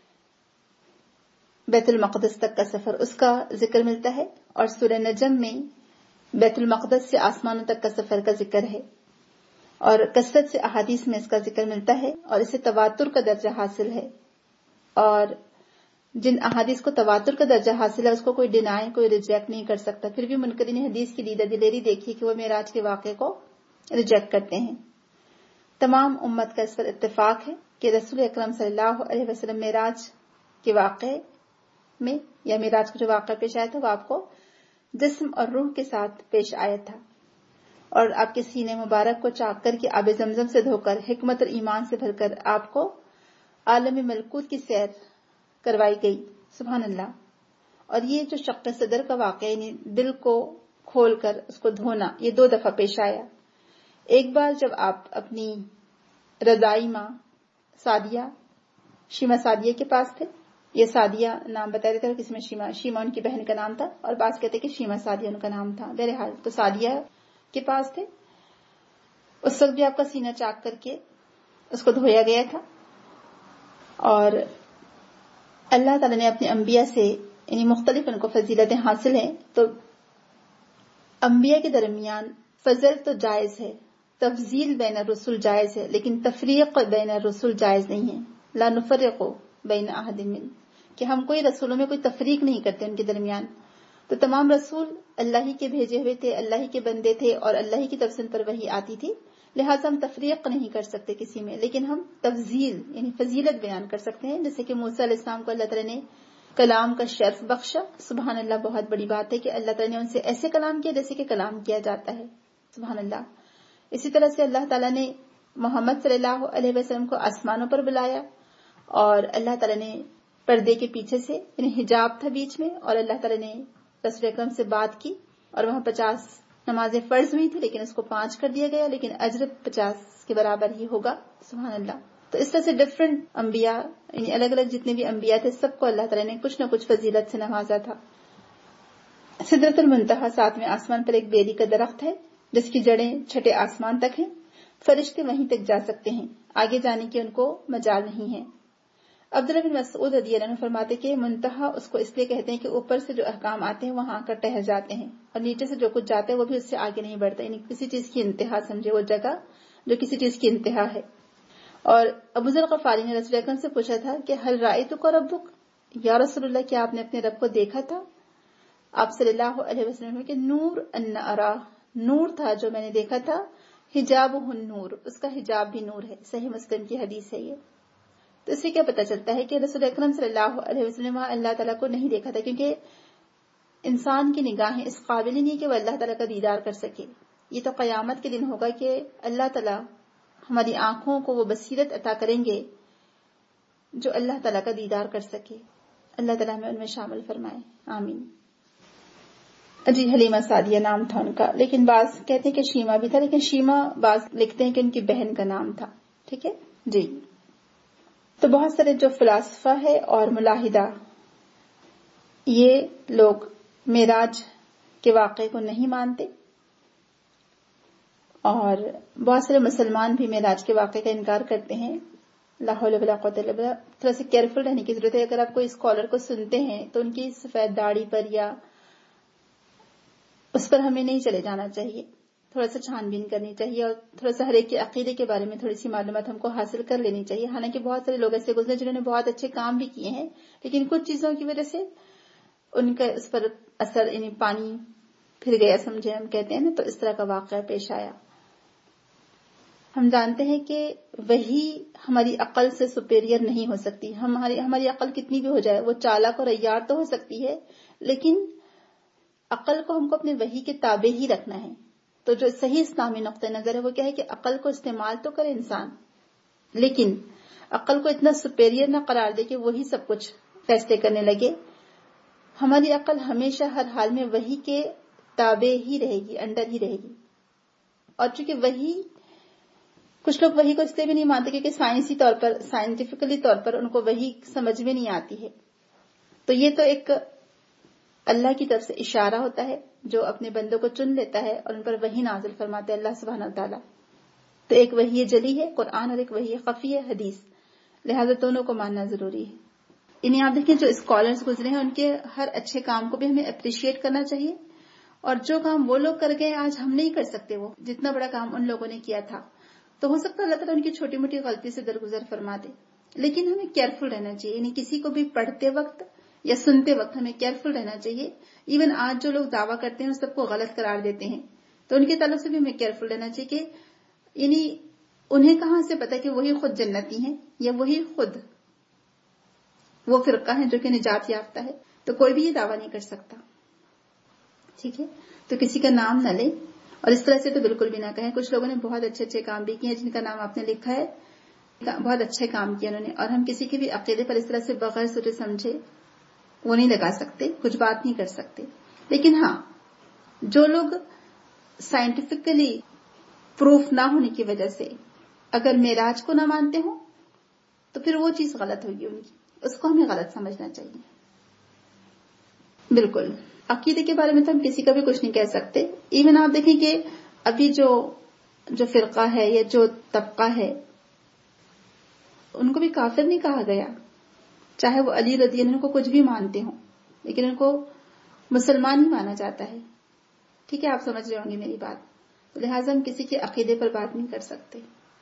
بیت المقدس تک کا سفر اس کا ذکر ملتا ہے, اور سورہ نجم میں بیت المقدس سے آسمانوں تک کا سفر کا ذکر ہے, اور کثرت سے احادیث میں اس کا ذکر ملتا ہے, اور اسے تواتر کا درجہ حاصل ہے. اور جن احادیث کو تواتر کا درجہ حاصل ہے اس کو کوئی ڈینائی کوئی ریجیکٹ نہیں کر سکتا. پھر بھی منکرین حدیث کی دیدہ دلیری دیکھی کہ وہ معراج کے واقعے کو ریجیکٹ کرتے ہیں. تمام امت کا اس پر اتفاق ہے کہ رسول اکرم صلی اللہ علیہ وسلم معراج کے واقعے میں یا معراج کا جو واقعہ پیش آیا تھا وہ آپ کو جسم اور روح کے ساتھ پیش آیا تھا, اور آپ کے سینے مبارک کو چاک کر کے آب زمزم سے دھو کر حکمت اور ایمان سے بھر کر آپ کو عالم ملکوت کی سیر کروائی گئی. سبحان اللہ. اور یہ جو شق صدر کا واقعہ یعنی دل کو کھول کر اس کو دھونا یہ دو دفعہ پیش آیا. ایک بار جب آپ اپنی رضائی ماں سعدیہ شیما سعدیہ کے پاس تھے, یہ سعدیہ نام بتا دیتے ہیں, کسی میں شیما شیما ان کی بہن کا نام تھا اور بعض کہتے کہ شیما سعدیہ ان کا نام تھا. بہرحال تو سعدیہ کے پاس تھے, اس وقت بھی آپ کا سینہ چاک کر کے اس کو دھویا گیا تھا. اور اللہ تعالیٰ نے اپنے انبیاء سے یعنی مختلف ان کو فضیلتیں حاصل ہیں, تو انبیاء کے درمیان فضل تو جائز ہے, تفضیل بین الرسل جائز ہے, لیکن تفریق بین الرسل جائز نہیں ہے. لا نفرق بین احد من, کہ ہم کوئی رسولوں میں کوئی تفریق نہیں کرتے ان کے درمیان. تو تمام رسول اللہ ہی کے بھیجے ہوئے تھے, اللہ ہی کے بندے تھے, اور اللہ ہی کی طرف سے ان پر وحی آتی تھی, لہٰذا ہم تفریق نہیں کر سکتے کسی میں, لیکن ہم تفضیل یعنی فضیلت بیان کر سکتے ہیں. جیسے کہ موسیٰ علیہ السلام کو اللہ تعالیٰ نے کلام کا شرف بخشا. سبحان اللہ, بہت بڑی بات ہے کہ اللہ تعالیٰ نے ان سے ایسے کلام کیا جیسے کہ کلام کیا جاتا ہے. سبحان اللہ. اسی طرح سے اللہ تعالیٰ نے محمد صلی اللہ علیہ وسلم کو آسمانوں پر بلایا, اور اللہ تعالیٰ نے پردے کے پیچھے سے یعنی حجاب تھا بیچ میں, اور اللہ تعالیٰ نے رسول اکرم سے بات کی, اور وہاں پچاس نمازیں فرض ہوئی تھی لیکن اس کو پانچ کر دیا گیا, لیکن اجر پچاس کے برابر ہی ہوگا. سبحان اللہ. تو اس طرح سے ڈفرنٹ انبیاء یعنی الگ الگ جتنے بھی انبیاء تھے سب کو اللہ تعالیٰ نے کچھ نہ کچھ فضیلت سے نوازا تھا. سدرۃ المنتہا ساتویں آسمان پر ایک بیری کا درخت ہے جس کی جڑیں چھٹے آسمان تک ہیں. فرشتے وہیں تک جا سکتے ہیں, آگے جانے کی ان کو مجال نہیں ہے. عبداللہ بن مسعود رضی اللہ عنہ فرماتے کہ منتہا اس کو اس لیے کہتے ہیں کہ اوپر سے جو احکام آتے ہیں وہاں آ کر ٹہر جاتے ہیں, اور نیچے سے جو کچھ جاتا ہے وہ بھی اس سے آگے نہیں بڑھتا, یعنی کسی چیز کی انتہا سمجھے وہ جگہ جو کسی چیز کی انتہا ہے. اور ابو ذر غفاری نے رسول اکرم سے پوچھا تھا کہ ہل رأیتک ربک, یا رسول اللہ کیا آپ نے اپنے رب کو دیکھا تھا؟ آپ صلی اللہ علیہ وسلم کہ نور ان ارا, نور تھا جو میں نے دیکھا تھا, حجابہ النور, اس کا حجاب بھی نور ہے. صحیح مسلم کی حدیث ہے یہ. تو اس سے کیا پتہ چلتا ہے کہ رسول اکرم صلی اللہ علیہ وسلم اللہ تعالیٰ کو نہیں دیکھا تھا, کیونکہ انسان کی نگاہیں اس قابل ہی نہیں کہ وہ اللہ تعالیٰ کا دیدار کر سکے. یہ تو قیامت کے دن ہوگا کہ اللہ تعالیٰ ہماری آنکھوں کو وہ بصیرت عطا کریں گے جو اللہ تعالیٰ کا دیدار کر سکے. اللہ تعالیٰ ہمیں ان میں شامل فرمائے, آمین. جی حلیمہ سعدیہ نام تھا ان کا, لیکن بعض کہتے ہیں کہ شیما بھی تھا, لیکن شیما بعض لکھتے ہیں کہ ان کی بہن کا نام تھا. ٹھیک ہے جی. تو بہت سارے جو فلاسفہ ہے اور ملاحدہ, یہ لوگ معراج کے واقعے کو نہیں مانتے, اور بہت سارے مسلمان بھی معراج کے واقعے کا انکار کرتے ہیں. لا حول ولا قوت الا باللہ. تھوڑا سا کیئرفل رہنے کی ضرورت ہے. اگر آپ کوئی اسکالر کو سنتے ہیں تو ان کی سفید داڑھی پر یا اس پر ہمیں نہیں چلے جانا چاہیے. تھوڑا سا چھان بین کرنی چاہیے, اور تھوڑا سا ہر ایک کے عقیدے کے بارے میں تھوڑی سی معلومات ہم کو حاصل کر لینی چاہیے. حالانکہ بہت سارے لوگ ایسے گزرے جنہوں نے بہت اچھے کام بھی کیے ہیں, لیکن کچھ چیزوں کی وجہ سے ان کا اس پر اثر, یعنی پانی پھر گیا سمجھے ہم کہتے ہیں نا, تو اس طرح کا واقعہ پیش آیا. ہم جانتے ہیں کہ وہی ہماری عقل سے سپیریئر نہیں ہو سکتی. ہماری ہماری عقل کتنی بھی ہو جائے, وہ چالاک اور عیار تو ہو سکتی ہے, لیکن عقل کو ہم کو اپنے وحی کے تابع ہی رکھنا ہے. تو جو صحیح اسلامی نقطہ نظر ہے وہ کیا ہے کہ عقل کو استعمال تو کرے انسان, لیکن عقل کو اتنا سپیریئر نہ قرار دے کہ وہی سب کچھ فیصلے کرنے لگے. ہماری عقل ہمیشہ ہر حال میں وحی کے تابع ہی رہے گی, انڈر ہی رہے گی. اور چونکہ وحی, کچھ لوگ وحی کو اس لیے بھی نہیں مانتے کیونکہ سائنسی طور پر, سائنٹیفکلی طور پر ان کو وحی سمجھ میں نہیں آتی ہے. تو یہ تو ایک اللہ کی طرف سے اشارہ ہوتا ہے جو اپنے بندوں کو چن لیتا ہے اور ان پر وحی نازل فرماتے ہیں اللہ سبحانہ وتعالی. تو ایک وحی جلی ہے قرآن اور ایک وحی خفی ہے حدیث, لہذا دونوں کو ماننا ضروری ہے. انہیں آپ دیکھیں جو اسکالرز گزرے ہیں ان کے ہر اچھے کام کو بھی ہمیں اپریشیٹ کرنا چاہیے, اور جو کام وہ لوگ کر گئے آج ہم نہیں کر سکتے, وہ جتنا بڑا کام ان لوگوں نے کیا تھا, تو ہو سکتا ہے اللہ تعالیٰ ان کی چھوٹی موٹی غلطی سے درگزر فرما دے. لیکن ہمیں کیئرفل رہنا چاہیے, یعنی کسی کو بھی پڑھتے وقت یا سنتے وقت ہمیں کیئرفل رہنا چاہیے. ایون آج جو لوگ دعویٰ کرتے ہیں سب کو غلط قرار دیتے ہیں, تو ان کے تعلق سے بھی ہمیں کیئرفل رہنا چاہیے کہ یعنی انہیں کہاں سے پتا کہ وہی خود جنتی ہیں یا وہی خود وہ فرقہ ہے جو کہ نجات یافتہ ہے. تو کوئی بھی یہ دعویٰ نہیں کر سکتا. ٹھیک ہے, تو کسی کا نام نہ لیں, اور اس طرح سے تو بالکل بھی نہ کہیں. کچھ لوگوں نے بہت اچھے اچھے کام بھی کیے جن کا نام آپ نے لکھا ہے, بہت اچھے کام کیے انہوں نے, اور ہم کسی کے بھی عقیدے پر اس طرح سے بغیر سوچے سمجھے وہ نہیں لگا سکتے, کچھ بات نہیں کر سکتے. لیکن ہاں, جو لوگ سائنٹیفکلی پروف نہ ہونے کی وجہ سے اگر معراج کو نہ مانتے ہوں تو پھر وہ چیز غلط ہوگی ان کی, اس کو ہمیں غلط سمجھنا چاہیے. بالکل عقیدے کے بارے میں تو ہم کسی کا بھی کچھ نہیں کہہ سکتے. ایون آپ دیکھیں کہ ابھی جو جو فرقہ ہے یا جو طبقہ ہے ان کو بھی کافر نہیں کہا گیا, چاہے وہ علی رضی اللہ عنہ کو کچھ بھی مانتے ہوں, لیکن ان کو مسلمان ہی مانا جاتا ہے. ٹھیک ہے, آپ سمجھ رہے ہوں گے میری بات. لہٰذا ہم کسی کے عقیدے پر بات نہیں کر سکتے.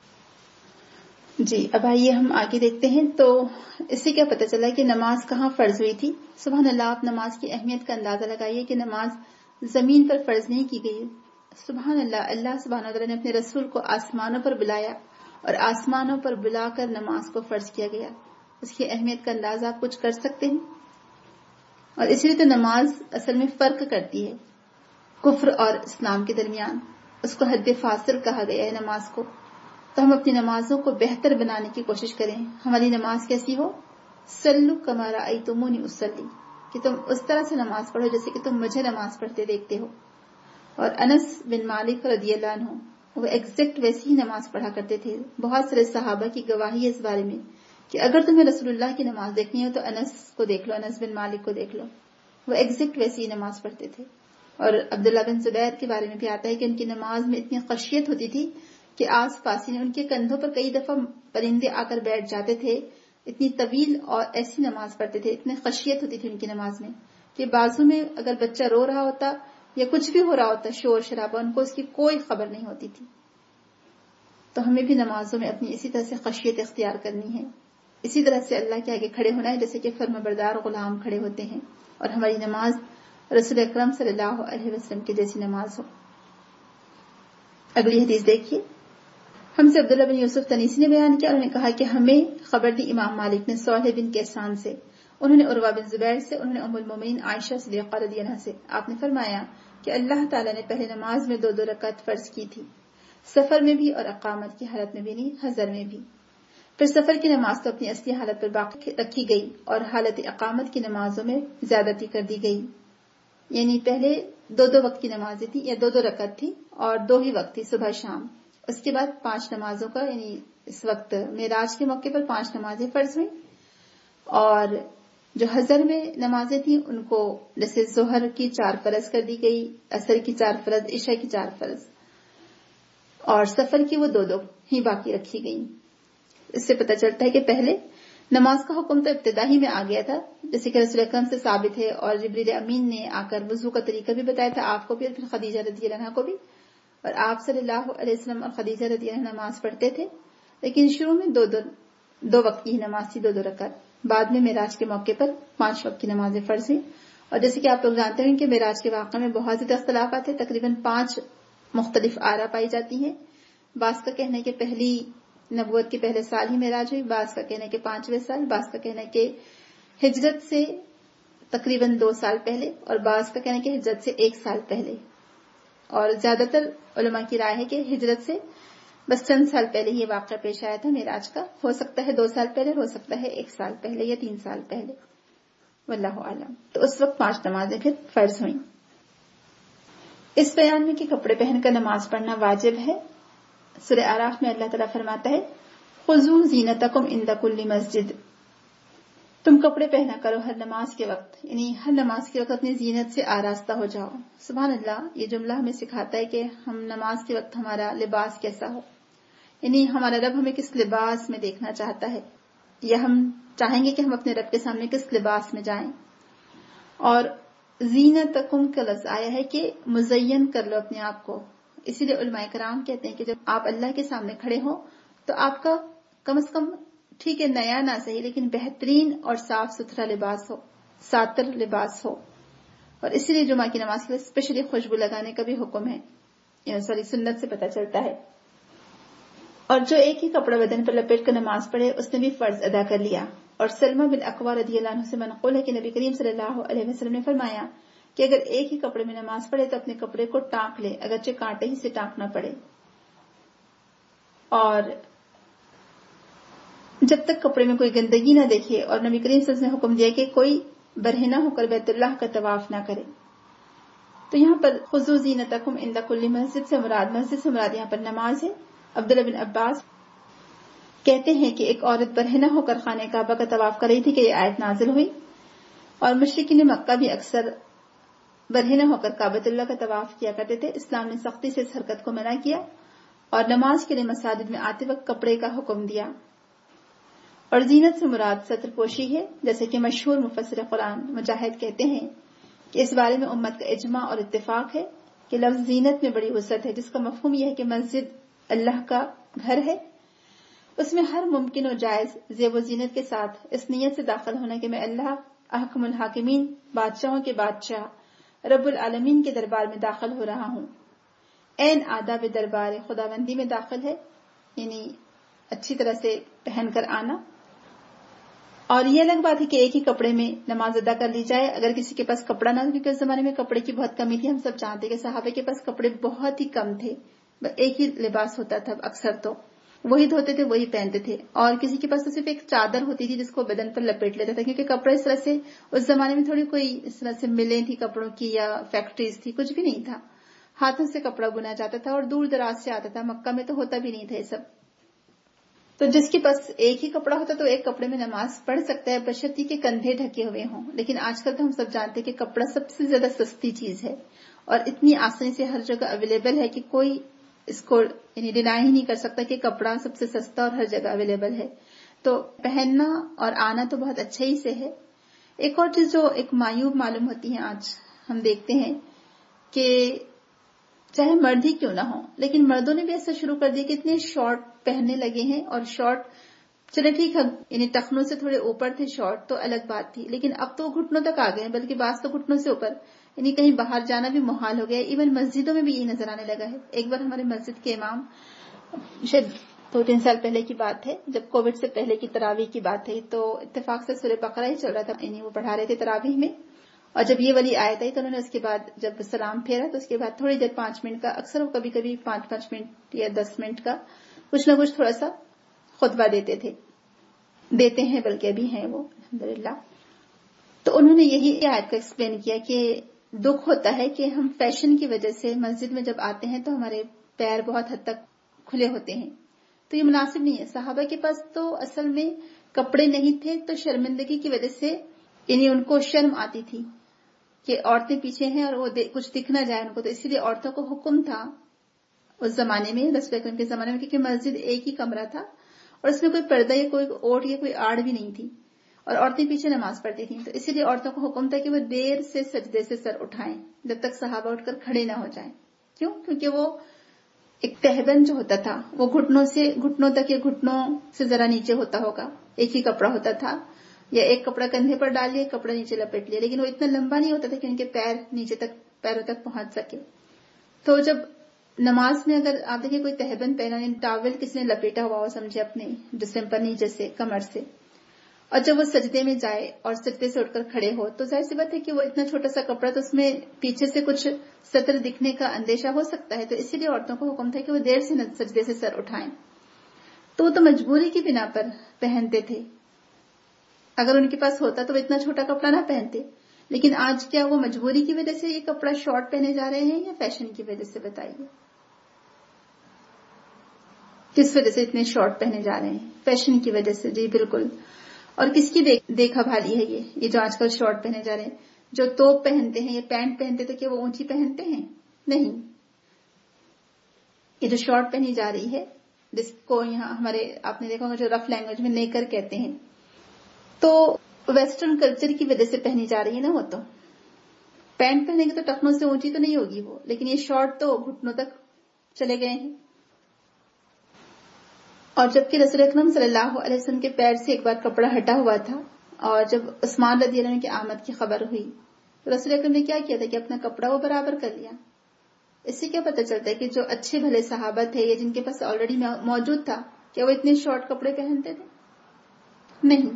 جی اب آئیے ہم آگے دیکھتے ہیں. تو اس سے کیا پتہ چلا کہ نماز کہاں فرض ہوئی تھی. سبحان اللہ, آپ نماز کی اہمیت کا اندازہ لگائیے کہ نماز زمین پر فرض نہیں کی گئی. سبحان اللہ, اللہ سبحانہ وتعالی نے اپنے رسول کو آسمانوں پر بلایا اور آسمانوں پر بلا کر نماز کو فرض کیا گیا. اس کی اہمیت کا اندازہ آپ کچھ کر سکتے ہیں. اور اسی لیے تو نماز اصل میں فرق کرتی ہے کفر اور اسلام کے درمیان. اس کو حد فاصل کہا گیا ہے نماز کو. تو ہم اپنی نمازوں کو بہتر بنانے کی کوشش کریں. ہماری نماز کیسی ہو, صلو کما رأیتمونی اصلی, کہ تم اس طرح سے نماز پڑھو جیسے کہ تم مجھے نماز پڑھتے دیکھتے ہو. اور انس بن مالک رضی اللہ عنہ وہ ایگزیکٹ ویسی ہی نماز پڑھا کرتے تھے. بہت سارے صحابہ کی گواہی ہے اس بارے میں کہ اگر تمہیں رسول اللہ کی نماز دیکھنی ہو تو انس کو دیکھ لو, انس بن مالک کو دیکھ لو, وہ ایگزیکٹ ویسی ہی نماز پڑھتے تھے. اور عبداللہ بن زبیر کے بارے میں بھی آتا ہے کہ ان کی نماز میں اتنی خشیت ہوتی تھی کہ آس پاس ان کے کندھوں پر کئی دفعہ پرندے آ کر بیٹھ جاتے تھے. اتنی طویل اور ایسی نماز پڑھتے تھے, اتنی خشیت ہوتی تھی ان کی نماز میں کہ بازو میں اگر بچہ رو رہا ہوتا یا کچھ بھی ہو رہا ہوتا, شور شرابہ, ان کو اس کی کوئی خبر نہیں ہوتی تھی. تو ہمیں بھی نمازوں میں اپنی اسی طرح سے خشیت اختیار کرنی ہے, اسی طرح سے اللہ کے آگے کھڑے ہونا ہے جیسے کہ فرما بردار غلام کھڑے ہوتے ہیں, اور ہماری نماز رسول اکرم صلی اللہ علیہ وسلم کی جیسی نماز ہو. اگلی حدیث دیکھیے. ہم سے عبداللہ بن یوسف تنیسی نے بیان کیا, انہوں نے کہا کہ ہمیں خبر دی امام مالک نے صالح بن کیسان سے, انہوں نے عروہ بن زبیر سے، انہوں نے ام المومنین عائشہ صدیقہ رضی اللہ عنہا سے، آپ نے فرمایا کہ اللہ تعالیٰ نے پہلے نماز میں دو دو رکعت فرض کی تھی، سفر میں بھی اور اقامت کی حالت میں بھی نہیں، حضر میں بھی۔ پھر سفر کی نماز تو اپنی اصلی حالت پر باقی رکھی گئی اور حالت اقامت کی نمازوں میں زیادتی کر دی گئی، یعنی پہلے دو دو وقت کی نمازیں تھی یا دو دو رکعت تھی اور دو ہی وقت تھی، صبح شام۔ اس کے بعد پانچ نمازوں کا، یعنی اس وقت معراج کے موقع پر پانچ نمازیں فرض ہوئیں، اور جو حضر میں نمازیں تھیں ان کو جیسے ظہر کی چار فرض کر دی گئی، عصر کی چار فرض، عشاء کی چار فرض، اور سفر کی وہ دو دو ہی باقی رکھی گئی۔ اس سے پتہ چلتا ہے کہ پہلے نماز کا حکم تو ابتدائی میں آ گیا تھا، جیسے کہ رسول اکرم سے ثابت ہے، اور جبریل امین نے آ کر وضو کا طریقہ بھی بتایا تھا آپ کو بھی اور پھر خدیجہ رضی اللہ عنہا کو بھی، اور آپ صلی اللہ علیہ وسلم اور خدیجہ رضی اللہ عنہا نماز پڑھتے تھے، لیکن شروع میں دو دو دو وقت کی نماز تھی، دو دو رکعت۔ بعد میں معراج کے موقع پر پانچ وقت کی نمازیں فرض ہوئی، اور جیسے کہ آپ لوگ جانتے ہیں کہ معراج کے واقعے میں بہت زیادہ اختلافات ہیں، تقریباً پانچ مختلف آرا پائی جاتی ہیں۔ بعض کا کہنا ہے کہ پہلی نبوت کے پہلے سال ہی معراج ہوئی، بعض کا کہنا ہے کہ پانچویں سال، بعض کا کہنا ہے کہ ہجرت سے تقریباً دو سال پہلے، اور بعض کا کہنا ہے کہ ہجرت سے ایک سال پہلے، اور زیادہ تر علماء کی رائے ہے کہ ہجرت سے بس چند سال پہلے یہ واقعہ پیش آیا تھا معراج کا، ہو سکتا ہے دو سال پہلے، ہو سکتا ہے ایک سال پہلے یا تین سال پہلے، واللہ اعلم۔ تو اس وقت پانچ نمازیں پھر فرض ہوئیں۔ اس بیان میں کہ کپڑے پہن کر نماز پڑھنا واجب ہے، سورہ اعراف میں اللہ تعالیٰ فرماتا ہے خذوا زینتکم عند کل مسجد، تم کپڑے پہنا کرو ہر نماز کے وقت، یعنی ہر نماز کے وقت اپنی زینت سے آراستہ ہو جاؤ۔ سبحان اللہ، یہ جملہ ہمیں سکھاتا ہے کہ ہم نماز کے وقت ہمارا لباس کیسا ہو، یعنی ہمارا رب ہمیں کس لباس میں دیکھنا چاہتا ہے، یا ہم چاہیں گے کہ ہم اپنے رب کے سامنے کس لباس میں جائیں۔ اور زینتکم کا لفظ آیا ہے کہ مزین کر لو اپنے آپ کو، اسی لیے علماء کرام کہتے ہیں کہ جب آپ اللہ کے سامنے کھڑے ہوں تو آپ کا کم از کم ٹھیک ہے نیا نہ صحیح لیکن بہترین اور صاف ستھرا لباس ہو، ساتر لباس ہو، اور اسی لیے جمعہ کی نماز کے لیے اسپیشلی خوشبو لگانے کا بھی حکم ہے، یعنی سوری سنت سے پتہ چلتا ہے۔ اور جو ایک ہی کپڑا بدن پر لپیٹ کر نماز پڑھے اس نے بھی فرض ادا کر لیا۔ اور سلمہ بن اکوع رضی اللہ عنہ سے منقول ہے کہ نبی کریم صلی اللہ علیہ وسلم نے فرمایا کہ اگر ایک ہی کپڑے میں نماز پڑھے تو اپنے کپڑے کو ٹانک لے، اگرچہ کانٹے ہی سے ٹانکنا پڑے، اور جب تک کپڑے میں کوئی گندگی نہ دیکھے، اور نبی کریم صلی اللہ علیہ وسلم نے حکم دیا کہ کوئی برہنہ ہو کر بیت اللہ کا طواف نہ کرے۔ تو یہاں پر خذوا زینتکم عند کل مسجد سے مراد مسجد سے مراد یہاں پر نماز ہے۔ عبداللہ بن عباس کہتے ہیں کہ ایک عورت برہنہ ہو کر خانہ کعبہ کا طواف کر رہی تھی کہ یہ آیت نازل ہوئی، اور مشرکین مکہ بھی اکثر برہنہ ہو کر کعبۃ اللہ کا طواف کیا کرتے تھے۔ اسلام نے سختی سے اس حرکت کو منع کیا اور نماز کے لیے مساجد میں آتے وقت کپڑے کا حکم دیا۔ اور زینت سے مراد ستر پوشی ہے، جیسے کہ مشہور مفسر قرآن مجاہد کہتے ہیں کہ اس بارے میں امت کا اجماع اور اتفاق ہے کہ لفظ زینت میں بڑی وسعت ہے، جس کا مفہوم یہ ہے کہ مسجد اللہ کا گھر ہے، اس میں ہر ممکن و جائز زیب و زینت کے ساتھ اس نیت سے داخل ہونا کہ میں اللہ احکم الحاکمین، بادشاہوں کے بادشاہ رب العالمین کے دربار میں داخل ہو رہا ہوں، عین آداب دربار خداوندی میں داخل ہے، یعنی اچھی طرح سے پہن کر آنا۔ اور یہ الگ بات ہے کہ ایک ہی کپڑے میں نماز ادا کر لی جائے اگر کسی کے پاس کپڑا نہ ہو، کیونکہ اس زمانے میں کپڑے کی بہت کمی تھی، ہم سب جانتے کہ صحابہ کے پاس کپڑے بہت ہی کم تھے، ایک ہی لباس ہوتا تھا اکثر، تو وہی دھوتے تھے وہی پہنتے تھے، اور کسی کے پاس تو صرف ایک چادر ہوتی تھی جس کو بدن پر لپیٹ لیتا تھا، کیونکہ کپڑے اس طرح سے اس زمانے میں تھوڑی کوئی اس طرح سے ملیں تھی کپڑوں کی یا فیکٹریز تھی، کچھ بھی نہیں تھا، ہاتھوں سے کپڑا بنا جاتا تھا اور دور دراز سے آتا تھا، مکہ میں تو ہوتا بھی نہیں تھا یہ سب۔ تو جس کے پاس ایک ہی کپڑا ہوتا تو ایک کپڑے میں نماز پڑھ سکتا ہے بشرطی کے کندھے ڈھکے ہوئے ہوں، لیکن آج کل تو ہم سب جانتے ہیں کہ کپڑا سب سے زیادہ سستی چیز ہے اور اتنی آسانی سے ہر جگہ اویلیبل ہے کہ کوئی اس کو یعنی ڈینائی ہی نہیں کر سکتا کہ کپڑا سب سے سستا اور ہر جگہ اویلیبل ہے، تو پہننا اور آنا تو بہت اچھا ہی سے ہے۔ ایک اور چیز جو ایک معیوب معلوم ہوتی ہے آج ہم دیکھتے ہیں کہ چاہے مرد ہی کیوں نہ ہو، لیکن مردوں نے بھی ایسا شروع کر دیا کہ اتنے شارٹ پہننے لگے ہیں، اور شارٹ چلے ٹھیک ہے یعنی ٹخنوں سے تھوڑے اوپر تھے شارٹ تو الگ بات تھی، لیکن اب تو گھٹنوں تک آ گئے، بلکہ بعض تو گھٹنوں سے اوپر، یعنی کہیں باہر جانا بھی محال ہو گیا، ایون مسجدوں میں بھی یہ نظر آنے لگا ہے۔ ایک بار ہمارے مسجد کے امام شاید دو تین سال پہلے کی بات ہے، جب کووڈ سے پہلے کی تراویح کی بات ہے، تو اتفاق سے سورہ بقرہ ہی چل رہا تھا، یعنی وہ پڑھا رہے تھے تراویح میں، اور جب یہ والی آیت آئی تو انہوں نے اس کے بعد جب سلام پھیرا تو اس کے بعد تھوڑی دیر پانچ منٹ کا، اکثر وہ کبھی کبھی پانچ پانچ منٹ یا دس منٹ کا کچھ نہ کچھ تھوڑا سا خطبہ دیتے تھے، دیتے ہیں بلکہ ابھی ہیں وہ الحمدللہ. تو انہوں نے یہی آیت کو ایکسپلین کیا کہ دکھ ہوتا ہے کہ ہم فیشن کی وجہ سے مسجد میں جب آتے ہیں تو ہمارے پیر بہت حد تک کھلے ہوتے ہیں، تو یہ مناسب نہیں ہے. صحابہ کے پاس تو اصل میں کپڑے نہیں تھے، تو شرمندگی کی وجہ سے یعنی ان کو شرم آتی تھی کہ عورتیں پیچھے ہیں اور وہ کچھ دکھ نہ جائے ان کو، تو اسی لیے عورتوں کو حکم تھا اس زمانے میں، رسول اکرم کے زمانے میں، کیونکہ مسجد ایک ہی کمرہ تھا اور اس میں کوئی پردہ یا کوئی اوٹ یا کوئی آڑ بھی نہیں تھی اور عورتیں پیچھے نماز پڑھتی تھیں، تو اسی لیے عورتوں کو حکم تھا کہ وہ دیر سے سجدے سے سر اٹھائیں جب تک صحابہ اٹھ کر کھڑے نہ ہو جائیں. کیوں؟ کیونکہ وہ ایک تہبند جو ہوتا تھا وہ گھٹنوں سے گھٹنوں تک یا گھٹنوں سے ذرا نیچے ہوتا ہوگا، ایک ہی کپڑا ہوتا تھا، یا ایک کپڑا کندھے پر ڈال لیا، ایک کپڑا نیچے لپیٹ لیا، لیکن وہ اتنا لمبا نہیں ہوتا تھا کہ ان کے پیر نیچے تک پیروں تک پہنچ سکے. تو جب نماز میں اگر آپ دیکھیں کوئی تہبند پہنا، ٹاول کس نے لپیٹا ہوا ہو سمجھے اپنے جسم پر نیچے سے کمر سے، اور جب وہ سجدے میں جائے اور سجدے سے اٹھ کر کھڑے ہو تو ظاہر سی بات ہے کہ وہ اتنا چھوٹا سا کپڑا، تو اس میں پیچھے سے کچھ سطر دکھنے کا اندیشہ ہو سکتا ہے، تو اسی لیے عورتوں کو حکم تھا کہ وہ دیر سے سجدے سے سر اٹھائیں. تو وہ تو مجبوری کی بنا پر پہنتے تھے، اگر ان کے پاس ہوتا تو وہ اتنا چھوٹا کپڑا نہ پہنتے. لیکن آج کیا وہ مجبوری کی وجہ سے یہ کپڑا شارٹ پہنے جا رہے ہیں یا فیشن کی وجہ سے؟ بتائیے کس وجہ سے اتنے شارٹ پہنے جا رہے ہیں؟ فیشن کی وجہ سے. جی بالکل. اور کس کی دیکھا بھالی ہے یہ یہ جو آج کل شارٹ پہنے جا رہے ہیں؟ جو توپ پہنتے ہیں یا پینٹ پہنتے تو کیا وہ اونچی پہنتے ہیں؟ نہیں. یہ جو شارٹ پہنی جا رہی ہے، جس کو یہاں ہمارے آپ نے دیکھا ہوگا جو رف لینگویج میں نیکر کہتے ہیں، تو ویسٹرن کلچر کی وجہ سے پہنی جا رہی ہے نا. وہ تو پینٹ پہنیں گے تو ٹخنوں سے اونچی تو نہیں ہوگی وہ، لیکن یہ شارٹ تو گھٹنوں تک چلے گئے ہیں. اور جبکہ رسول اکرم صلی اللہ علیہ وسلم کے پیر سے ایک بار کپڑا ہٹا ہوا تھا، اور جب عثمان رضی اللہ عنہ کی آمد کی خبر ہوئی تو رسول اکرم نے کیا کیا تھا کہ اپنا کپڑا وہ برابر کر لیا. اس سے کیا پتہ چلتا ہے کہ جو اچھے بھلے صحابہ تھے یا جن کے پاس آلریڈی موجود تھا، کیا وہ اتنے شارٹ کپڑے پہنتے تھے؟ نہیں.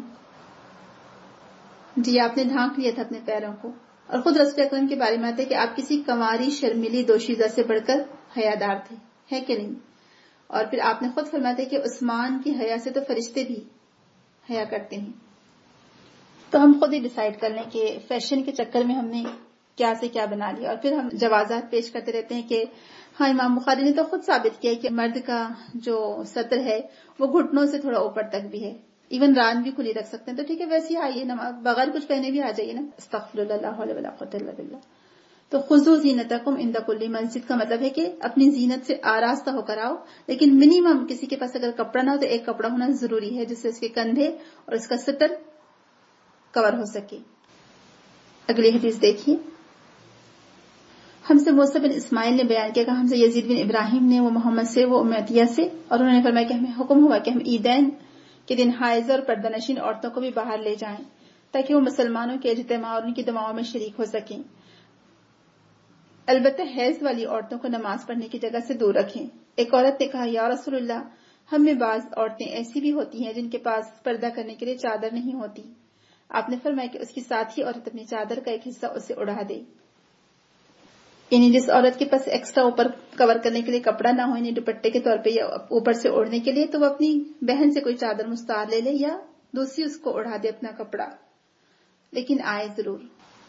جی آپ نے ڈھانک لیا تھا اپنے پیروں کو. اور خود رسول اکرم کے بارے میں آتا ہے کہ آپ کسی کنواری شرمیلی دوشیزہ سے بڑھ کر حیادار تھے، ہے کہ نہیں؟ اور پھر آپ نے خود فرمایا تھا کہ عثمان کی حیا سے تو فرشتے بھی حیا کرتے ہیں. تو ہم خود ہی ڈیسائیڈ کر لیں کہ فیشن کے چکر میں ہم نے کیا سے کیا بنا لیا، اور پھر ہم جوازات پیش کرتے رہتے ہیں کہ ہاں امام بخاری نے تو خود ثابت کیا کہ مرد کا جو سطر ہے وہ گھٹنوں سے تھوڑا اوپر تک بھی ہے، ایون ران بھی کھلی رکھ سکتے ہیں. تو ٹھیک ہے ویسے ہی آئیے نماز بغیر کچھ پہنے بھی آ جائیے نا. استغفر اللہ لا حول ولا قوۃ الا باللہ. تو خذوا زینتکم عند کل مسجد کا مطلب ہے کہ اپنی زینت سے آراستہ ہو کر آؤ، لیکن منیمم کسی کے پاس اگر کپڑا نہ ہو تو ایک کپڑا ہونا ضروری ہے جس سے اس کے کندھے اور اس کا سطر کور ہو سکے. اگلی حدیث دیکھیے. ہم سے موسیٰ بن اسماعیل نے بیان کیا کہ ہم سے یزید بن ابراہیم نے، وہ محمد سے، وہ امیتیہ سے، اور انہوں نے فرمایا کہ ہمیں حکم ہوا کہ ہم عیدین کے دن حائض اور پردہ نشین عورتوں کو بھی باہر لے جائیں تاکہ وہ مسلمانوں کے اجتماع اور ان کی دعاؤں میں شریک ہو سکیں. البتہ حیض والی عورتوں کو نماز پڑھنے کی جگہ سے دور رکھیں. ایک عورت نے کہا یا رسول اللہ، ہم میں بعض عورتیں ایسی بھی ہوتی ہیں جن کے پاس پردہ کرنے کے لیے چادر نہیں ہوتی. آپ نے فرمایا کہ اس کی ساتھی عورت اپنی چادر کا ایک حصہ اسے اڑا دے. یعنی جس عورت کے پاس ایکسٹرا اوپر کور کرنے کے لیے کپڑا نہ ہو، یعنی دوپٹے کے طور پہ یا اوپر سے اوڑھنے کے لیے، تو وہ اپنی بہن سے کوئی چادر مستعار لے لے یا دوسری اس کو اڑا دے اپنا کپڑا، لیکن آئے ضرور.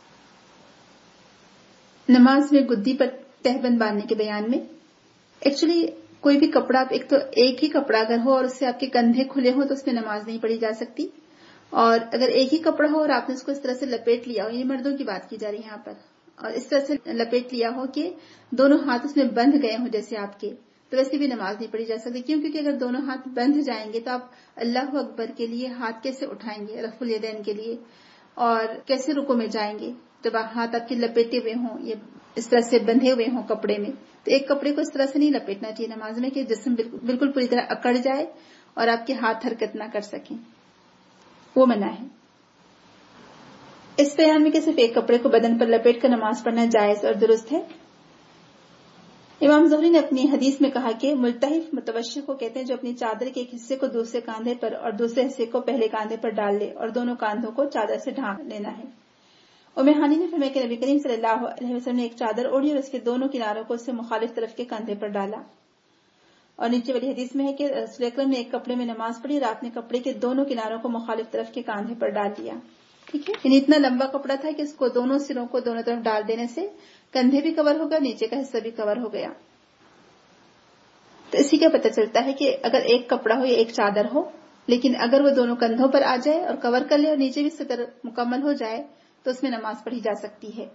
نماز میں گدی پر تہبند باندھنے کے بیان میں ایکچولی کوئی بھی کپڑا، ایک تو ایک ہی کپڑا اگر ہو اور اس سے آپ کے کندھے کھلے ہوں تو اس میں نماز نہیں پڑھی جا سکتی، اور اگر ایک ہی کپڑا ہو اور آپ نے اس کو اس طرح سے لپیٹ لیا ہو، یہ مردوں کی بات کی جا رہی ہے یہاں پر، اور اس طرح سے لپیٹ لیا ہو کہ دونوں ہاتھ اس میں بندھ گئے ہوں جیسے آپ کے، تو ویسے بھی نماز نہیں پڑھی جا سکتی. کیوں؟ کیونکہ اگر دونوں ہاتھ بندھ جائیں گے تو آپ اللہ اکبر کے لیے ہاتھ کیسے اٹھائیں گے، رفع الیدین کے لیے، اور کیسے رکوع میں جائیں گے جب ہاتھ آپ کے لپیٹے ہوئے ہوں، یہ اس طرح سے بندھے ہوئے ہوں کپڑے میں. تو ایک کپڑے کو اس طرح سے نہیں لپیٹنا چاہیے نماز میں کہ جسم بالکل پوری طرح اکڑ جائے اور آپ کے ہاتھ حرکت نہ کر سکیں، وہ منع ہے. اس بیان میں کہ صرف ایک کپڑے کو بدن پر لپیٹ کر نماز پڑھنا جائز اور درست ہے. امام زہری نے اپنی حدیث میں کہا کہ ملتحف متوشح کو کہتے ہیں جو اپنی چادر کے ایک حصے کو دوسرے کاندھے پر اور دوسرے حصے کو پہلے کاندھے پر ڈال لے اور دونوں کاندھوں کو چادر سے ڈھانپ لینا ہے۔ ام ہانی نے فرمایا کہ نبی کریم صلی اللہ علیہ وسلم نے ایک چادر اوڑھی اور اس کے دونوں کناروں کو اس سے مخالف طرف کے کاندھے پر ڈالا، اور نیچے والی حدیث میں ہے کہ رسول اکرم نے ایک کپڑے میں نماز پڑھی اور آپ نے کپڑے کے دونوں کناروں کو مخالف طرف کے کاندھے پر ڈال دیا۔ ٹھیک ہے، یعنی اتنا لمبا کپڑا تھا کہ اس کو دونوں سروں کو دونوں طرف ڈال دینے سے کندھے بھی کور ہو گیا، نیچے کا حصہ بھی کور ہو گیا۔ تو اسی کا پتہ چلتا ہے کہ اگر ایک کپڑا ہو یا ایک چادر ہو، لیکن اگر وہ دونوں کندھوں پر آ جائے اور کور کر لے اور نیچے بھی ستر مکمل ہو جائے تو اس میں نماز پڑھی جا سکتی ہے۔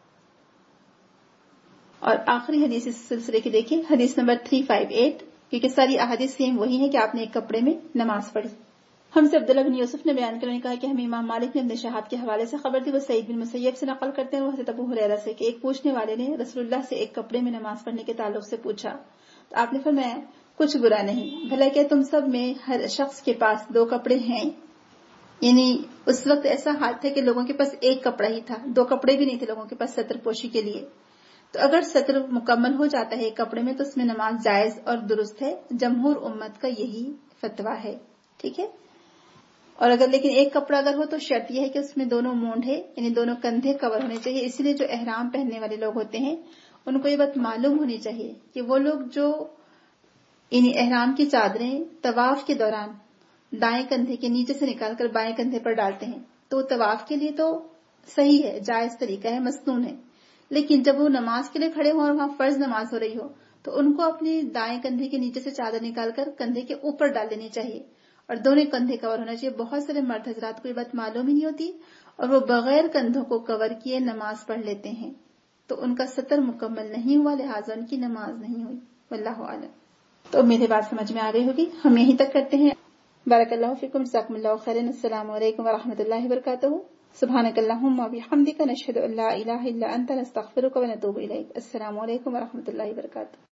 اور آخری حدیث اس سلسلے کی دیکھیں، حدیث نمبر تین سو اٹھاون، کیونکہ ساری احادیث سیم وہی ہے کہ آپ نے ایک کپڑے میں نماز پڑھی۔ ہم سے عبداللہ بن یوسف نے بیان کرنے کہا کہ ہمیں امام مالک نے اپنے شہاب کے حوالے سے خبر دی، وہ سعید بن مسیب سے نقل کرتے ہیں، وہ حضرت ابو ہریرہ سے کہ ایک پوچھنے والے نے رسول اللہ سے ایک کپڑے میں نماز پڑھنے کے تعلق سے پوچھا تو آپ نے فرمایا کچھ برا نہیں، بھلا کہ تم سب میں ہر شخص کے پاس دو کپڑے ہیں۔ یعنی اس وقت ایسا حال تھا کہ لوگوں کے پاس ایک کپڑا ہی تھا، دو کپڑے بھی نہیں تھے لوگوں کے پاس ستر پوشی کے لیے۔ تو اگر ستر مکمل ہو جاتا ہے ایک کپڑے میں تو اس میں نماز جائز اور درست ہے، جمہور امت کا یہی فتویٰ ہے۔ ٹھیک ہے، اور اگر لیکن ایک کپڑا اگر ہو تو شرط یہ ہے کہ اس میں دونوں مونڈے یعنی دونوں کندھے کور ہونے چاہیے۔ اسی لیے جو احرام پہننے والے لوگ ہوتے ہیں ان کو یہ بات معلوم ہونی چاہیے کہ وہ لوگ جو یعنی احرام کی چادریں طواف کے دوران دائیں کندھے کے نیچے سے نکال کر بائیں کندھے پر ڈالتے ہیں تو طواف کے لیے تو صحیح ہے، جائز طریقہ ہے، مسنون ہے، لیکن جب وہ نماز کے لیے کھڑے ہوں اور وہاں فرض نماز ہو رہی ہو تو ان کو اپنی دائیں کندھے کے نیچے سے چادر نکال کر کندھے کے اوپر ڈال دینی چاہیے اور دونوں کندھے کور ہونا چاہیے۔ بہت سارے مرد حضرات کو یہ بات معلوم ہی نہیں ہوتی اور وہ بغیر کندھوں کو کور کیے نماز پڑھ لیتے ہیں تو ان کا ستر مکمل نہیں ہوا، لہٰذا ان کی نماز نہیں ہوئی، واللہ اعلم۔ تو میری بات سمجھ میں آ گئی ہوگی، ہم یہیں تک کرتے ہیں۔ بارک اللہ فیکم، جزاکم اللہ خیرا، السلام علیکم ورحمۃ اللہ وبرکاتہ۔ سبحانک اللہم وبحمدک، نشہد ان لا الہ الا انت، نستغفرک ونتوب الیک۔ السلام علیکم ورحمۃ اللہ وبرکاتہ۔